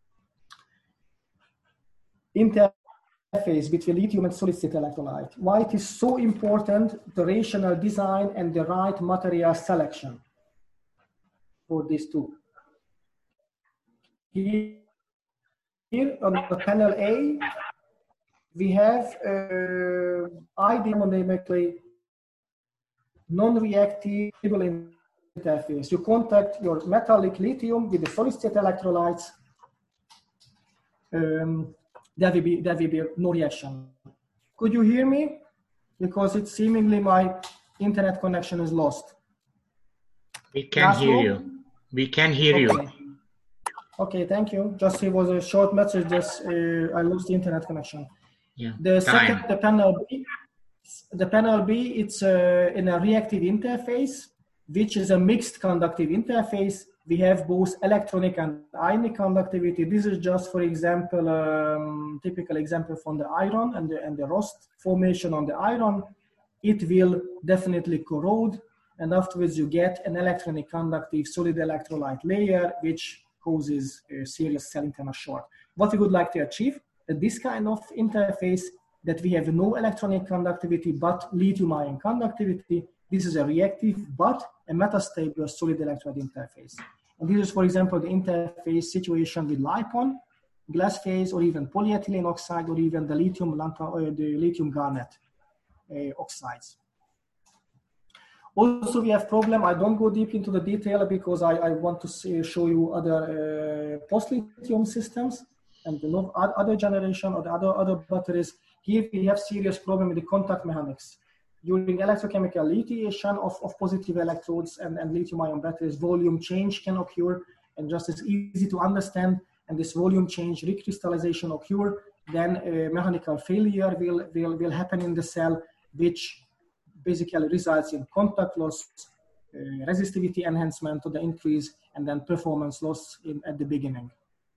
Speaker 2: Interface between lithium and solid-state electrolyte. Why it is so important, the rational design and the right material selection for these two. Here on the panel A, we have ideally non-reactive interface. You contact your metallic lithium with the solid-state electrolytes. There will be no reaction. Could you hear me? Because it's seemingly my internet connection is lost.
Speaker 1: We can hear you. We can hear you.
Speaker 2: Okay, thank you. Just it was a short message. Just I lost the internet connection.
Speaker 1: Yeah.
Speaker 2: The panel B, it's in a reactive interface, which is a mixed conductive interface. We have both electronic and ionic conductivity. This is just, for example, typical example from the iron and the rust formation on the iron. It will definitely corrode, and afterwards you get an electronic conductive solid electrolyte layer, which causes a serious cell internal short. What we would like to achieve, that this kind of interface, that we have no electronic conductivity but lithium-ion conductivity. This is a reactive but a metastable solid electrolyte interface. And this is, for example, the interface situation with LiPo, glass phase, or even polyethylene oxide, or even the lithium garnet oxides. Also, we have problem. I don't go deep into the detail because I want to show you other post-lithium systems and the other generation or the other batteries. Here we have serious problem with the contact mechanics. During electrochemical lithiation of positive electrodes and lithium-ion batteries, volume change can occur, and just as easy to understand, and this volume change recrystallization occur, then mechanical failure will happen in the cell, which basically results in contact loss, resistivity enhancement to the increase, and then performance loss at the beginning.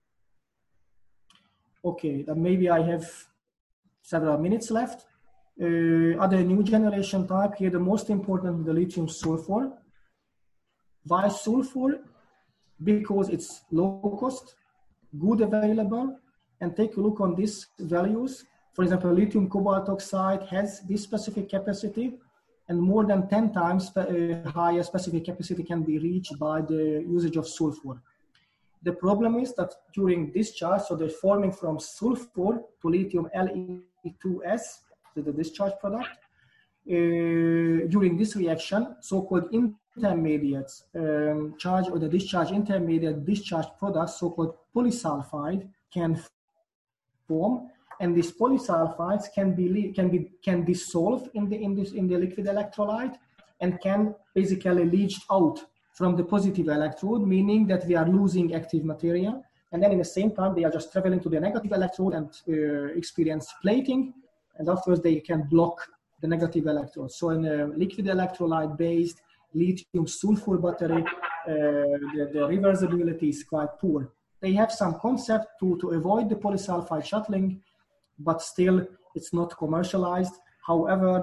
Speaker 2: Okay, then maybe I have several minutes left. Other new generation type here, the most important, the lithium sulfur. Why sulfur? Because it's low cost, good available, and take a look on these values. For example, lithium cobalt oxide has this specific capacity, and more than 10 times higher specific capacity can be reached by the usage of sulfur. The problem is that during discharge, so they're forming from sulfur to lithium Le2S, the discharge product. During this reaction, so-called intermediates, charge or the discharge intermediate discharge products, so-called polysulfide, can form, and these polysulfides can dissolve in the liquid electrolyte and can basically leach out from the positive electrode, meaning that we are losing active material, and then in the same time they are just traveling to the negative electrode and experience plating, and afterwards they can block the negative electrode. So in a liquid electrolyte based lithium sulfur battery, the reversibility is quite poor. They have some concept to avoid the polysulfide shuttling, but still it's not commercialized. However,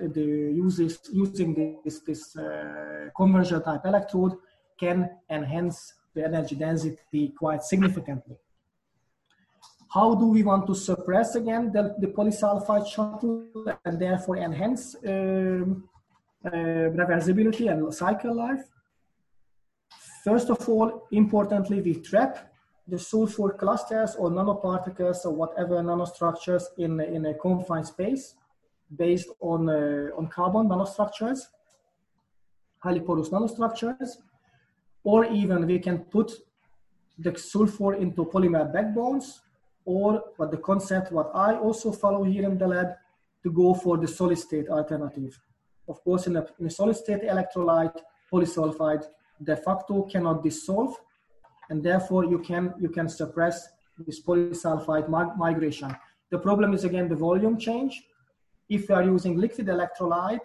Speaker 2: using this conversion type electrode can enhance the energy density quite significantly. How do we want to suppress again the polysulfide shuttle and therefore enhance reversibility and cycle life? First of all, importantly, we trap the sulfur clusters or nanoparticles or whatever nanostructures in a confined space based on carbon nanostructures, highly porous nanostructures, or even we can put the sulfur into polymer backbones, or what the concept, what I also follow here in the lab, to go for the solid state alternative. Of course, in a solid state electrolyte, polysulfide de facto cannot dissolve, and therefore you can suppress this polysulfide migration. The problem is again the volume change. If you are using liquid electrolyte,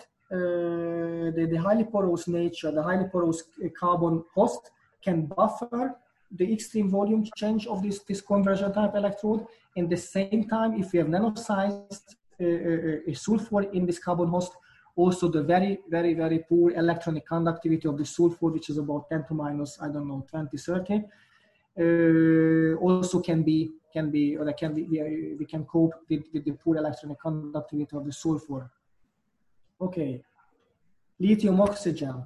Speaker 2: the highly porous nature, the highly porous carbon host can buffer the extreme volume change of this conversion type electrode. In the same time, if we have nanosized sulfur in this carbon host, also the very, very, very poor electronic conductivity of the sulfur, which is about 10 to minus, I don't know, 20, 30, also we can cope with the poor electronic conductivity of the sulfur. Okay, lithium oxygen.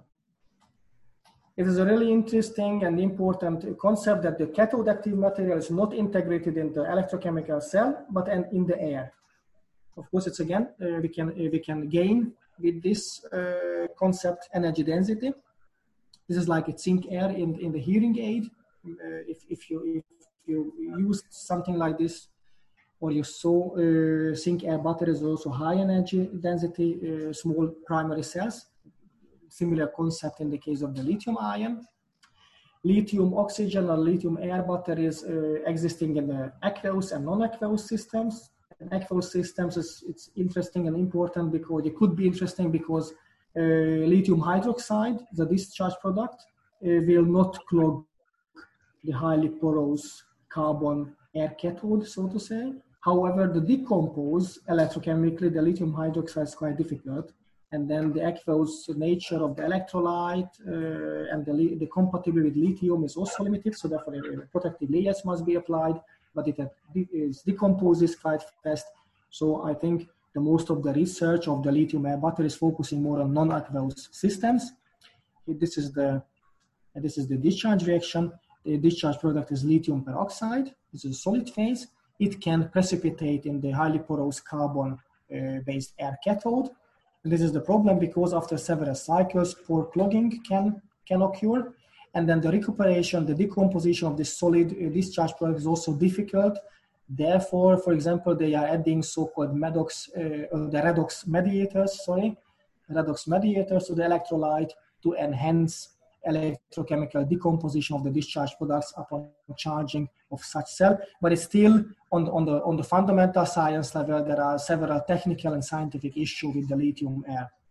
Speaker 2: It is a really interesting and important concept that the cathode active material is not integrated in the electrochemical cell, but in the air. Of course, it's again, we can gain with this concept energy density. This is like a zinc air in the hearing aid. If you use something like this, or you saw zinc air batteries, also high energy density, small primary cells. Similar concept in the case of the lithium ion. Lithium oxygen or lithium air batteries existing in the aqueous and non-aqueous systems. And aqueous systems it's interesting and important because it could be interesting because lithium hydroxide, the discharge product, will not clog the highly porous carbon air cathode, so to say. However, to decompose electrochemically, the lithium hydroxide is quite difficult. And then the aqueous nature of the electrolyte and the compatibility with lithium is also limited. So therefore, protective layers must be applied, but it decomposes quite fast. So I think the most of the research of the lithium air battery is focusing more on non-aqueous systems. This is the discharge reaction. The discharge product is lithium peroxide. This is a solid phase. It can precipitate in the highly porous carbon-based air cathode. And this is the problem because after several cycles, pore clogging can occur. And then the recuperation, the decomposition of this solid discharge product is also difficult. Therefore, for example, they are adding so-called redox mediators to the electrolyte to enhance electrochemical decomposition of the discharge products upon charging of such cell. But it's still on the fundamental science level, there are several technical and scientific issues with the lithium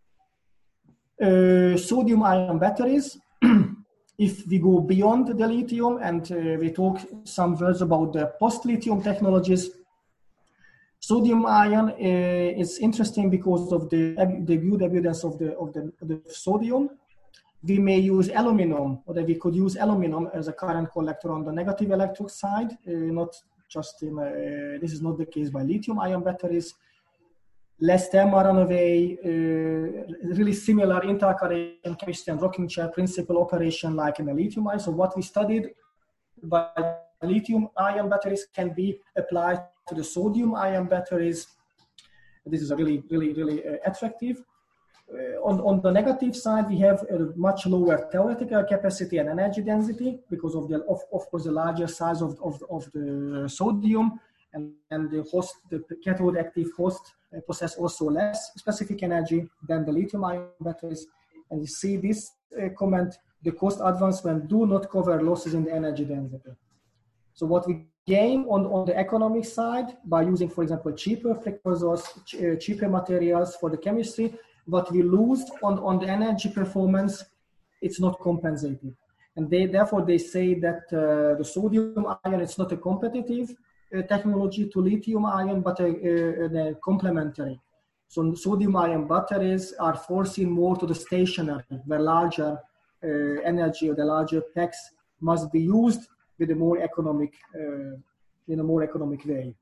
Speaker 2: air. Sodium ion batteries. If we go beyond the lithium and we talk some words about the post-lithium technologies, sodium ion is interesting because of the good evidence of the sodium. We may use aluminum, or that we could use aluminum as a current collector on the negative electrode side. Not just in, this is not the case by lithium-ion batteries. Less thermal runaway, really similar intercalation chemistry and rocking chair principle operation like in the lithium ion. So what we studied by lithium-ion batteries can be applied to the sodium-ion batteries. This is a really attractive. On the negative side, we have a much lower theoretical capacity and energy density because of course the larger size of the sodium, and the cathode active host possess also less specific energy than the lithium ion batteries. And you see this comment: the cost advancement do not cover losses in the energy density. So what we gain on the economic side by using, for example, cheaper precursors, cheaper materials for the chemistry, what we lose on the energy performance, it's not compensated. And therefore they say that the sodium ion, it's not a competitive technology to lithium ion, but a complementary. So sodium ion batteries are foreseen more to the stationary, where larger energy or the larger packs must be used with a more economic, in a more economic way.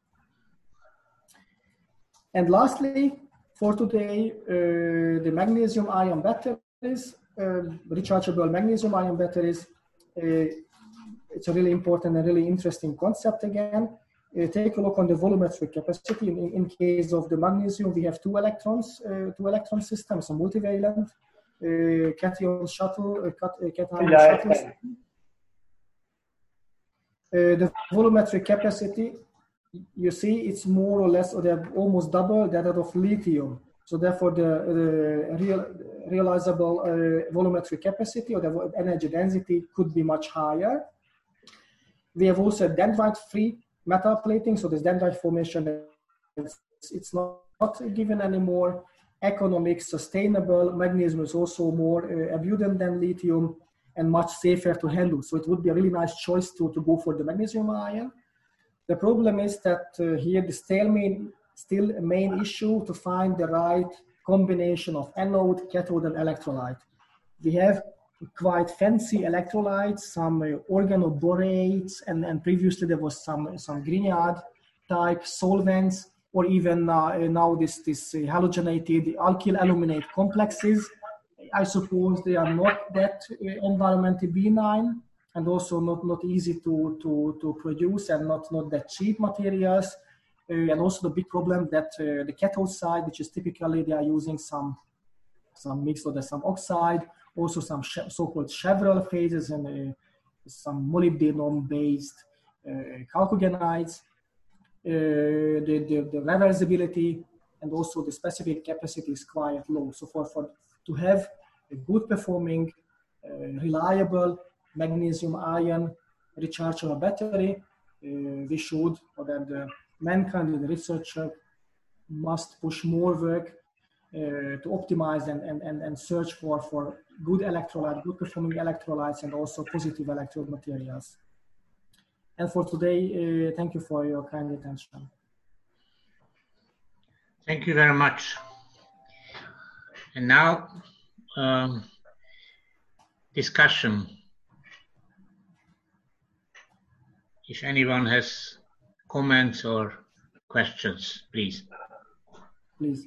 Speaker 2: And lastly, for today, the magnesium ion batteries, rechargeable magnesium ion batteries, it's a really important and really interesting concept again. Take a look on the volumetric capacity. In case of the magnesium, we have two electron systems, a multivalent cation shuttle, cation shuttle. The volumetric capacity, you see, it's more or less, or they're almost double that of lithium. So therefore, the realizable volumetric capacity or the energy density could be much higher. We have also dendrite-free metal plating. So this dendrite formation, it's not given anymore. Economic, sustainable. Magnesium is also more abundant than lithium. and much safer to handle. So it would be a really nice choice to go for the magnesium ion. The problem is that here the still a main issue to find the right combination of anode, cathode, and electrolyte. We have quite fancy electrolytes, some organoborates, and previously there was some Grignard type solvents, or even now this halogenated alkyl aluminate complexes. I suppose they are not that environmentally benign, and also not easy to produce, and not that cheap materials. And also the big problem that the cathode side, which is typically they are using some mix of some oxide, also some so-called Chevron phases, and some molybdenum-based chalcogenides. The reversibility and also the specific capacity is quite low. So to have a good performing, reliable magnesium ion rechargeable battery, we should, or that the mankind and the researcher must push more work to optimize and search for good electrolyte, good performing electrolytes, and also positive electrode materials. And for today, thank you for your kind attention.
Speaker 1: Thank you very much. And now, discussion. If anyone has comments or questions, please.
Speaker 2: Please.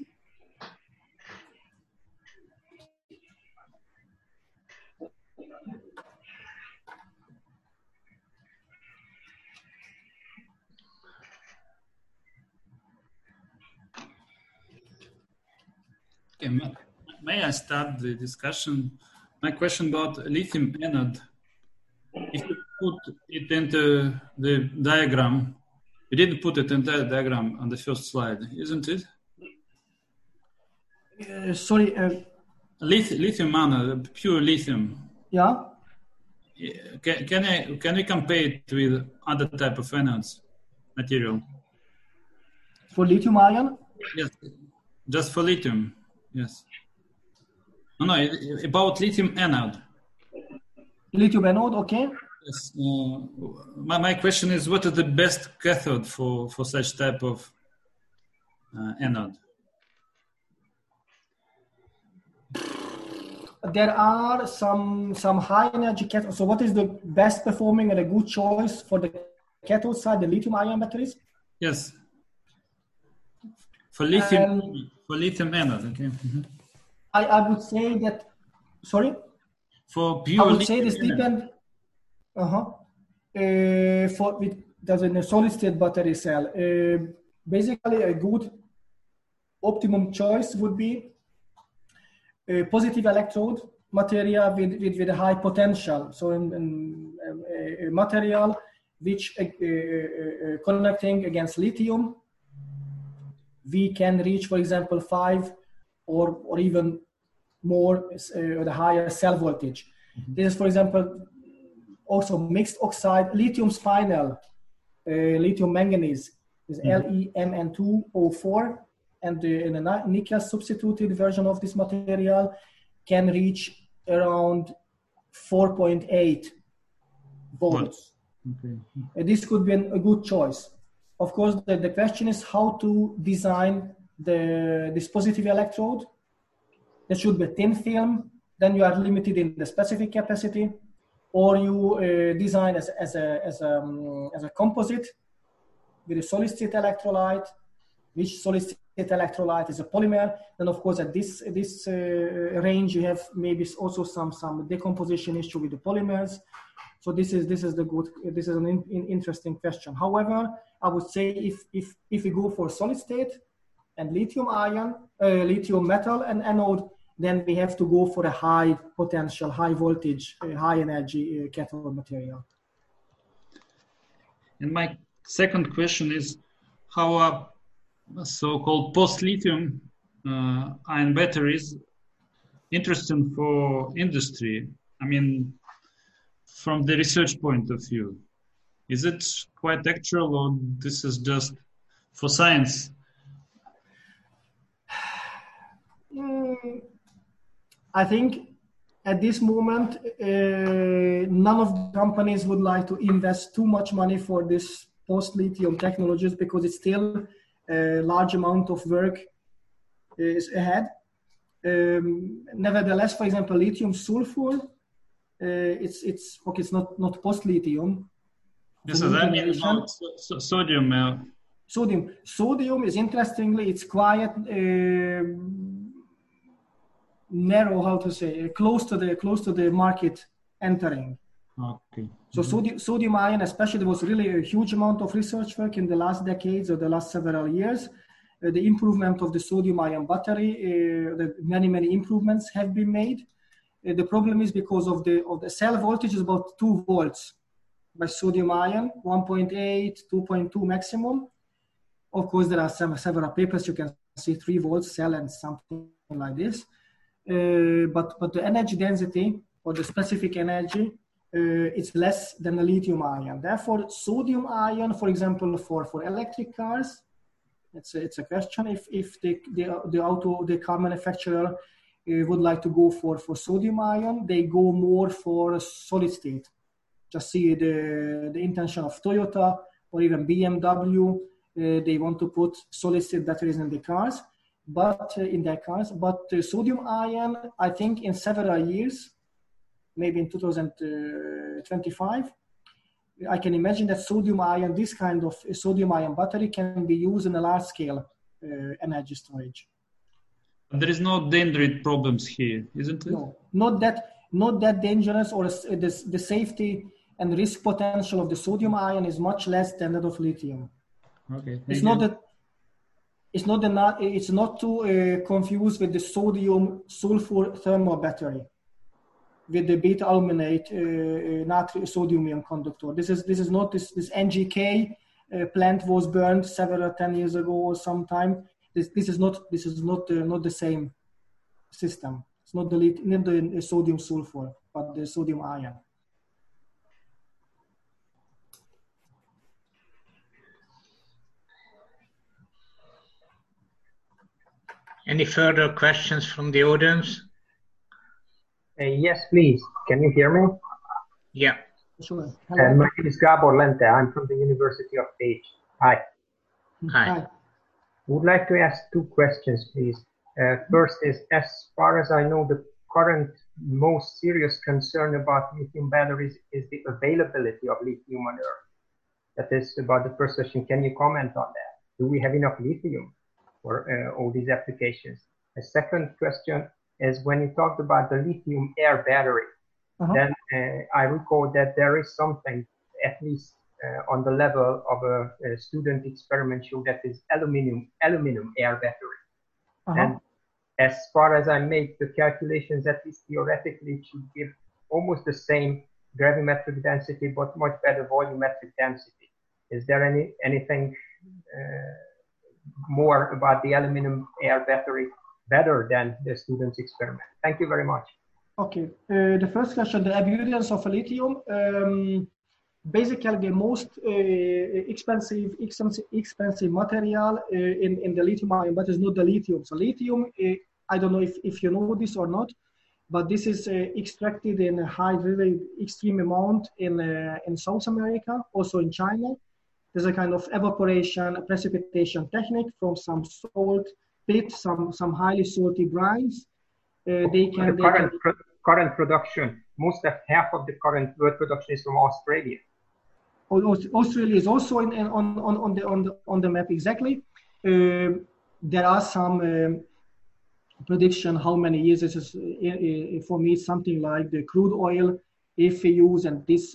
Speaker 3: Okay, may I start the discussion? My question about lithium anode. If you put it into the diagram, you didn't put it in the diagram on the first slide, isn't it?
Speaker 2: Sorry.
Speaker 3: Lithium anode, pure lithium.
Speaker 2: Yeah.
Speaker 3: Can we compare it with other type of anodes material?
Speaker 2: For lithium ion?
Speaker 3: Yes, just for lithium. Yes. No, about lithium anode.
Speaker 2: Lithium anode, okay.
Speaker 3: Yes. My question is, what is the best cathode for such type of anode?
Speaker 2: There are some high energy cathode. So what is the best performing and a good choice for the cathode side, the lithium ion batteries?
Speaker 3: Yes. For lithium anode, okay. Mm-hmm.
Speaker 2: I would say that, sorry?
Speaker 3: For pure
Speaker 2: I would say this depends. There's a solid state battery cell. Basically, a good optimum choice would be a positive electrode material with a high potential. So a material which connecting against lithium, we can reach, for example, 5 or even more the higher cell voltage. Mm-hmm. This is, for example, also mixed oxide lithium spinel, lithium manganese is LeMn2O4, and in a nickel substituted version of this material can reach around 4.8 volts. Okay. This could be a good choice. Of course, the question is how to design this positive electrode. There should be thin film, then you are limited in the specific capacity, or you design as a composite with a solid state electrolyte, which solid state electrolyte is a polymer. Then of course at this range you have maybe also some decomposition issue with the polymers. So this is an interesting question. However, I would say if we go for solid state and lithium ion, lithium metal and anode, then we have to go for a high potential, high voltage, high energy cathode material.
Speaker 3: And my second question is how are so-called post-lithium ion batteries interesting for industry? I mean, from the research point of view, is it quite actual, or this is just for science?
Speaker 2: I think at this moment, none of the companies would like to invest too much money for this post-lithium technologies because it's still a large amount of work is ahead. Nevertheless, for example, lithium sulfur, it's not post-lithium.
Speaker 3: Yes, so that means about sodium.
Speaker 2: Sodium is interestingly, it's quite narrow, how to say, close to the market entering.
Speaker 3: Okay.
Speaker 2: So sodium ion, especially, there was really a huge amount of research work in the last decades or the last several years. The improvement of the sodium ion battery, many improvements have been made. The problem is because of the cell voltage is about 2 volts by sodium ion, 1.8, 2.2 maximum. Of course, there are several papers you can see 3 volts cell and something like this. But the energy density or the specific energy it's less than the lithium ion. Therefore, sodium ion, for example, for electric cars, it's a question if the car manufacturer would like to go for sodium ion, they go more for solid state. Just see the intention of Toyota or even BMW. They want to put solid state batteries in the cars, but in their cars. But sodium ion, I think in several years, maybe in 2025, I can imagine that sodium ion, this kind of sodium ion battery can be used in a large scale energy storage.
Speaker 3: There is no dendrite problems here, isn't it?
Speaker 2: No, not that dangerous, or the safety and risk potential of the sodium ion is much less than that of lithium.
Speaker 3: Okay.
Speaker 2: It's not to confuse with the sodium sulfur thermal battery with the beta aluminate natrium sodium ion conductor. This is not this NGK plant was burned 10 years ago or sometime. This is not the same system. It's not the sodium sulfur, but the sodium ion.
Speaker 1: Any further questions from the audience?
Speaker 4: Yes, please. Can you hear me?
Speaker 1: Yeah.
Speaker 2: Sure.
Speaker 4: My name is Gabor Lente. I'm from the University of Pécs. Hi.
Speaker 1: Hi.
Speaker 4: Would like to ask 2 questions, please. First is, as far as I know, the current most serious concern about lithium batteries is the availability of lithium on Earth. That is about the first question. Can you comment on that? Do we have enough lithium for all these applications? The second question is, when you talked about the lithium air battery, then I recall that there is something, at least on the level of a student experiment, show that is aluminum air battery. And as far as I make the calculations, at least theoretically, it should give almost the same gravimetric density, but much better volumetric density. Is there anything more about the aluminum air battery better than the student's experiment? Thank you very much.
Speaker 2: Okay, the first question, the abundance of lithium. Basically, the most expensive material in the lithium ion, but it's not the lithium. So lithium, I don't know if you know this or not, but this is extracted in a really extreme amount in South America, also in China. There's a kind of evaporation, precipitation technique from some salt pit, some highly salty brines.
Speaker 4: Current production, most of half of the current world production is from Australia.
Speaker 2: Australia is also on the map exactly. There are some prediction how many years this is. For me, it's something like the crude oil. If we use and this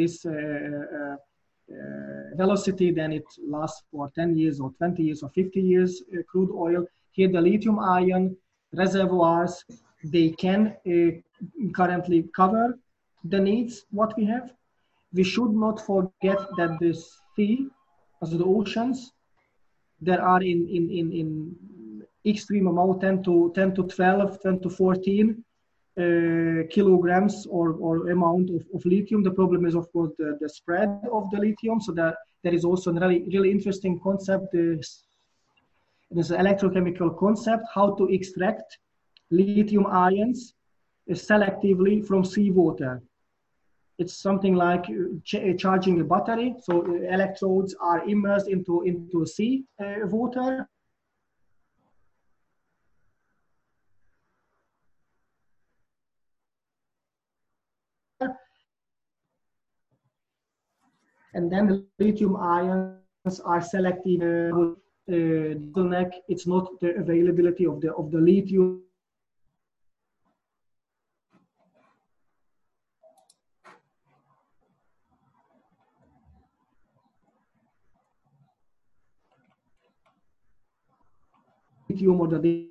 Speaker 2: velocity, then it lasts for 10 years or 20 years or 50 years. Crude oil. Here, the lithium ion reservoirs, they can currently cover the needs what we have. We should not forget that the sea, also the oceans, there are in extreme amount 10 to 12, 10 to 14 kilograms or amount of lithium. The problem is, of course, the spread of the lithium. So that there is also a really interesting concept. There's an electrochemical concept how to extract lithium ions selectively from seawater. It's something like charging a battery. So electrodes are immersed into sea water. And then the lithium ions are selected bottleneck. It's not the availability of the lithium. Lithium or the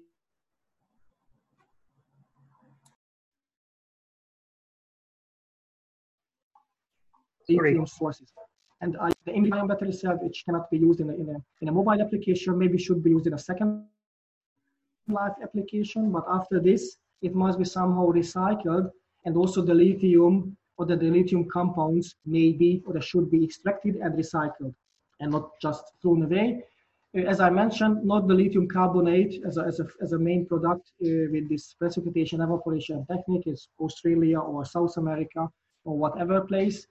Speaker 2: lithium sources. And the ion battery cell, which cannot be used in a mobile application, maybe should be used in a second life application. But after this, it must be somehow recycled, and also the lithium or the lithium compounds may be or should be extracted and recycled, and not just thrown away. As I mentioned, not the lithium carbonate as a main product with this precipitation evaporation technique is Australia or South America or whatever place.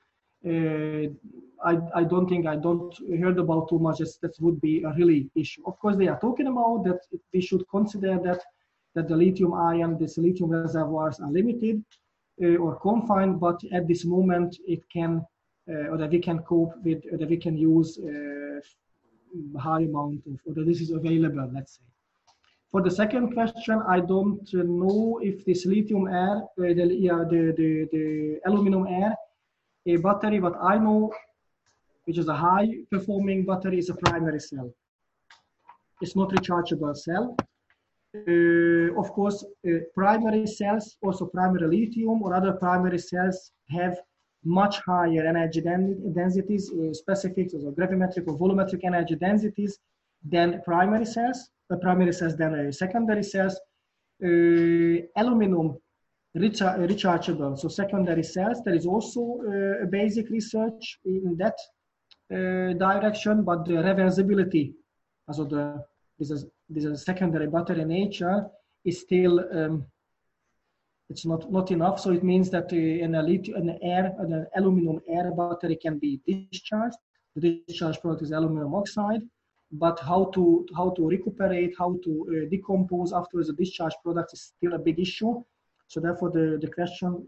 Speaker 2: I don't heard about too much. That would be a really issue. Of course, they are talking about that we should consider that the lithium ion, these lithium reservoirs are limited or confined, but at this moment it can or that we can cope with, or that we can use high amount of, or that this is available, let's say. For the second question, I don't know if this lithium air, the aluminum air, a battery, what I know, which is a high performing battery, is a primary cell. It's not rechargeable cell. Of course, primary cells, also primary lithium or other primary cells, have much higher energy densities, specific or gravimetric or volumetric energy densities than primary cells than secondary cells. Aluminum rechargeable, so secondary cells, there is also a basic research in that direction, but the reversibility, also this is a secondary battery nature, is still it's not enough. So it means that an aluminum air battery can be discharged. The discharge product is aluminum oxide, but how to recuperate, how to decompose after the discharge product is still a big issue. So therefore, the question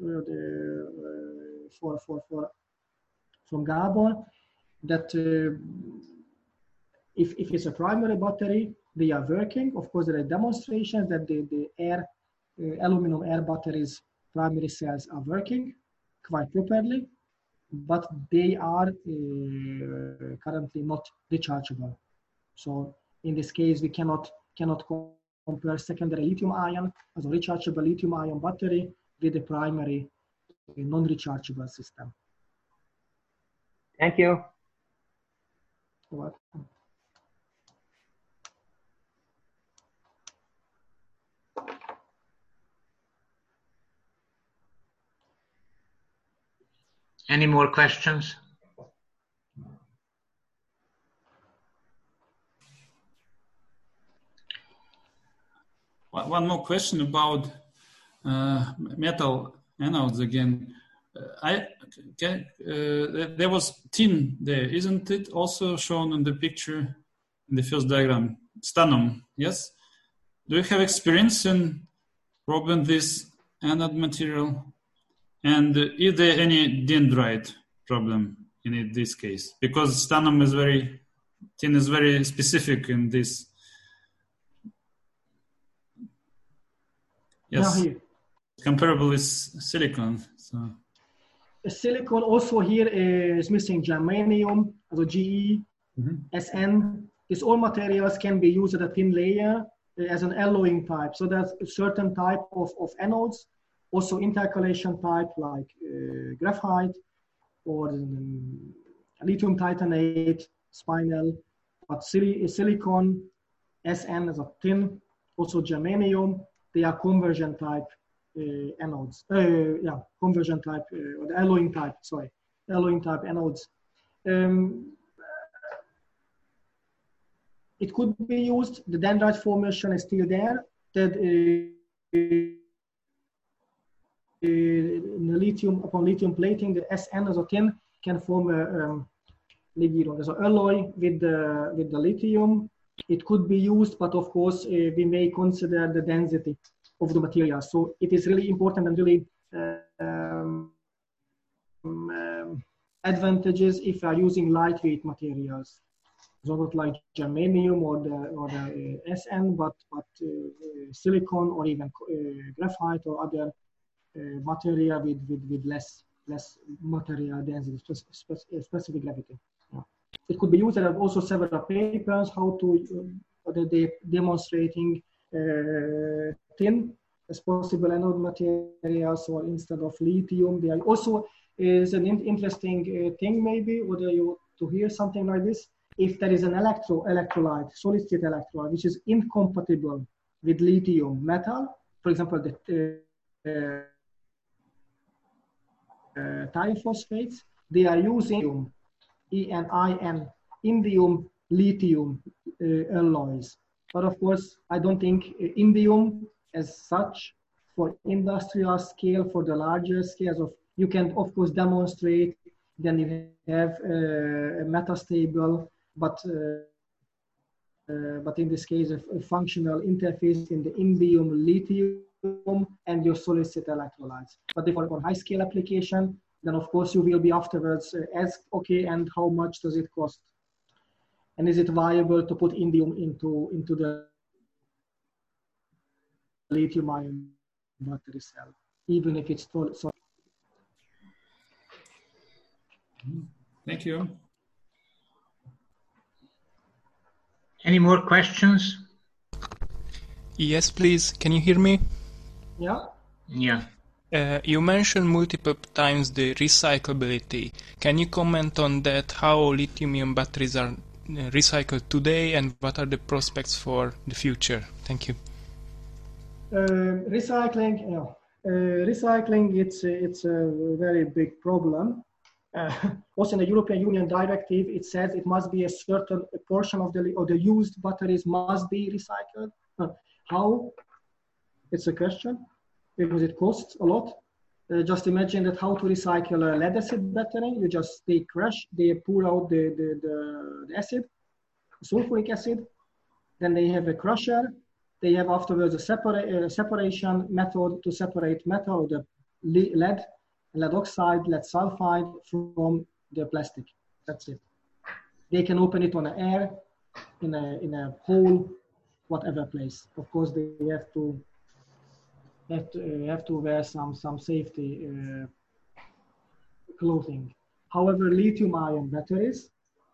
Speaker 2: from Gabor, that if it's a primary battery, they are working. Of course, there are demonstrations that the aluminum air batteries primary cells are working quite properly, but they are currently not rechargeable. So in this case, we cannot compare secondary lithium ion as a rechargeable lithium ion battery with the primary non-rechargeable system.
Speaker 4: Thank you.
Speaker 2: You're welcome.
Speaker 1: Any more questions?
Speaker 3: One more question about metal anodes again. There was tin there, isn't it? Also shown in the picture in the first diagram, stannum. Yes. Do you have experience in probing this anode material? And is there any dendrite problem in this case? Because stannum is tin is very specific in this. Yes, comparable with silicon. So.
Speaker 2: Silicon also here is missing germanium, also Ge, Sn. These all materials can be used at a thin layer as an alloying type. So there's a certain type of anodes, also intercalation type like graphite or lithium titanate, spinel, but silicon, Sn as a thin, also germanium. They are conversion type anodes. Conversion type or the alloying type. Sorry, alloying type anodes. It could be used. The dendrite formation is still there. That upon lithium plating, the SN as a tin can form a ligidon. There's an alloy with the lithium. It could be used, but of course we may consider the density of the material. So it is really important and really advantages if you are using lightweight materials. So not like germanium or the SN, but silicon or even graphite or other material with less material density, specific gravity. Yeah. It could be used. There are also several papers how to they demonstrating tin as possible anode materials, or instead of lithium. There also is an interesting thing, maybe whether you to hear something like this. If there is an electrolyte, solid state electrolyte, which is incompatible with lithium metal, for example, the thiophosphates, they are using ENIN, indium lithium alloys. But of course, I don't think indium as such for industrial scale, for the larger scales of, you can of course demonstrate, then you have a metastable, but in this case, a functional interface in the indium lithium and your solid state electrolytes. But if on high scale application, then of course you will be afterwards asked, okay, and how much does it cost? And is it viable to put indium into the lithium ion battery cell, even if it's solid?
Speaker 3: Thank you.
Speaker 1: Any more questions?
Speaker 5: Yes, please. Can you hear me?
Speaker 2: Yeah.
Speaker 1: Yeah.
Speaker 5: You mentioned multiple times the recyclability. Can you comment on that? How lithium-ion batteries are recycled today, and what are the prospects for the future? Thank you.
Speaker 2: Recycling, it's a very big problem. Also in the European Union directive, it says it must be a certain portion of the used batteries must be recycled. How? It's a question, because it costs a lot. Just imagine that how to recycle a lead acid battery. You just take crush, they pour out the acid, sulfuric acid, then they have a crusher. They have afterwards a separation method to separate metal, the lead oxide, lead sulfide from the plastic. That's it. They can open it on the air, in a hole, whatever place. Of course, they have to wear some safety clothing. However, lithium-ion batteries,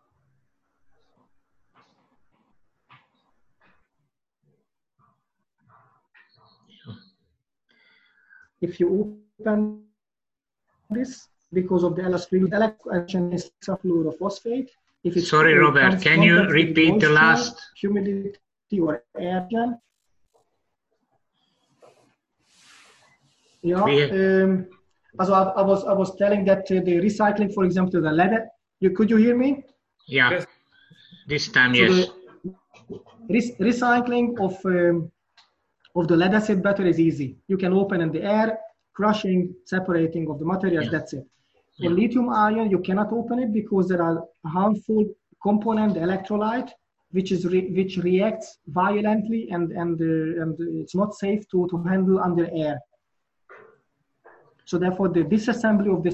Speaker 2: if you open this, because of the electrolysis is hexafluorophosphate. If it's
Speaker 1: Sorry, Robert, can you repeat the last?
Speaker 2: Humidity or air. Yeah. Also I was telling that the recycling, for example, the lead. Could you hear me?
Speaker 1: Yeah.
Speaker 3: Yes.
Speaker 1: This time,
Speaker 2: so
Speaker 1: yes.
Speaker 2: The recycling of the lead acid battery is easy. You can open in the air, crushing, separating of the materials. Yeah. That's it. In lithium ion, you cannot open it because there are harmful component, the electrolyte, which reacts violently, and it's not safe to handle under air. So therefore, the disassembly of the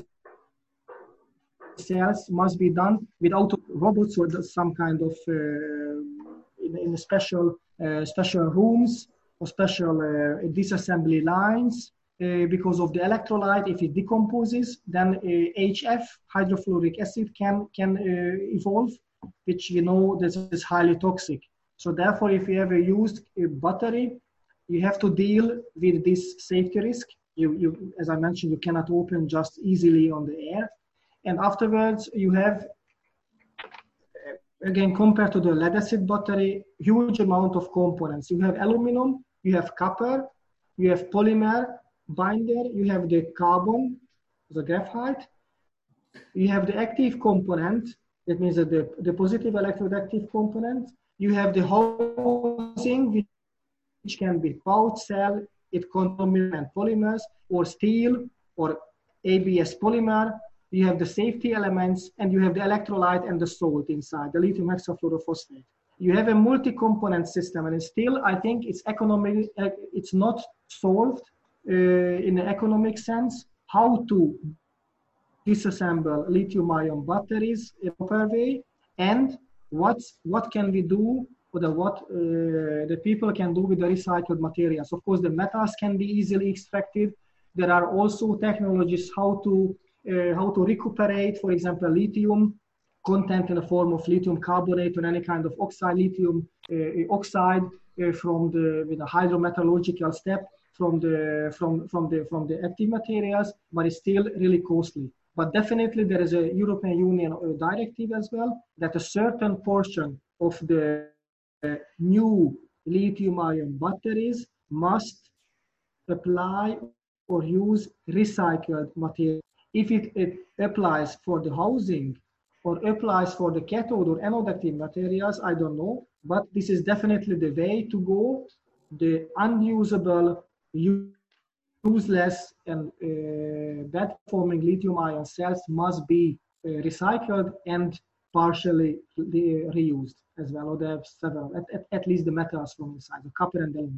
Speaker 2: cells must be done without robots or some kind of in special rooms or special disassembly lines. Because of the electrolyte, if it decomposes, then HF, hydrofluoric acid, can evolve, which we know this is highly toxic. So therefore, if you ever used a battery, you have to deal with this safety risk. You, as I mentioned, you cannot open just easily on the air. And afterwards, you have, again, compared to the lead acid battery, huge amount of components. You have aluminum, you have copper, you have polymer binder, you have the carbon, the graphite, you have the active component, that means that the positive electroactive component, you have the housing, which can be pouch cell, it contains polymers or steel or ABS polymer. You have the safety elements, and you have the electrolyte and the salt inside, the lithium hexafluorophosphate. You have a multi-component system, and still, I think it's economic. It's not solved in an economic sense how to disassemble lithium-ion batteries in a proper way, and what can we do, or what the people can do with the recycled materials. Of course, the metals can be easily extracted. There are also technologies how to recuperate, for example, lithium content in the form of lithium carbonate or any kind of oxide, lithium oxide with a hydrometallurgical step from the active materials, but it's still really costly. But definitely there is a European Union directive as well that a certain portion of the new lithium-ion batteries must apply or use recycled material. If it applies for the housing or applies for the cathode or anode active materials, I don't know, but this is definitely the way to go. The unusable, useless, and bad performing lithium-ion cells must be recycled and partially reused as well, or they have several, at least the metals from inside, the copper and aluminum.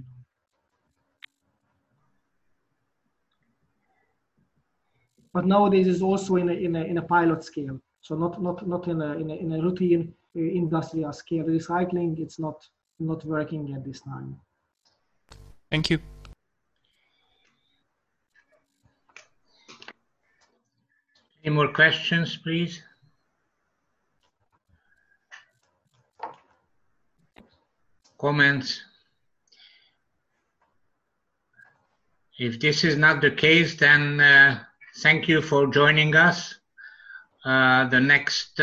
Speaker 2: But nowadays is also in a pilot scale, so not in a routine industrial scale. Recycling, it's not working at this time.
Speaker 5: Thank you.
Speaker 1: Any more questions, please? Comments? If this is not the case, then thank you for joining us. The next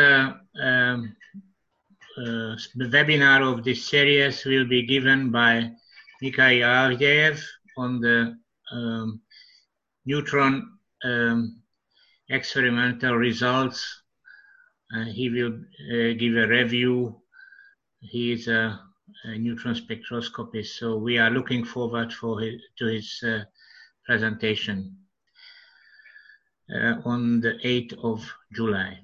Speaker 1: webinar of this series will be given by Mikhail Avdeyev on the neutron experimental results. He will give a review. He is a neutron spectroscopist, so we are looking forward to his presentation on the 8th of July.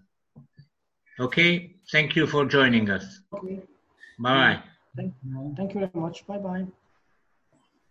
Speaker 1: Okay, thank you for joining us.
Speaker 2: Okay.
Speaker 1: Bye-bye.
Speaker 2: Thank you very much. Bye-bye.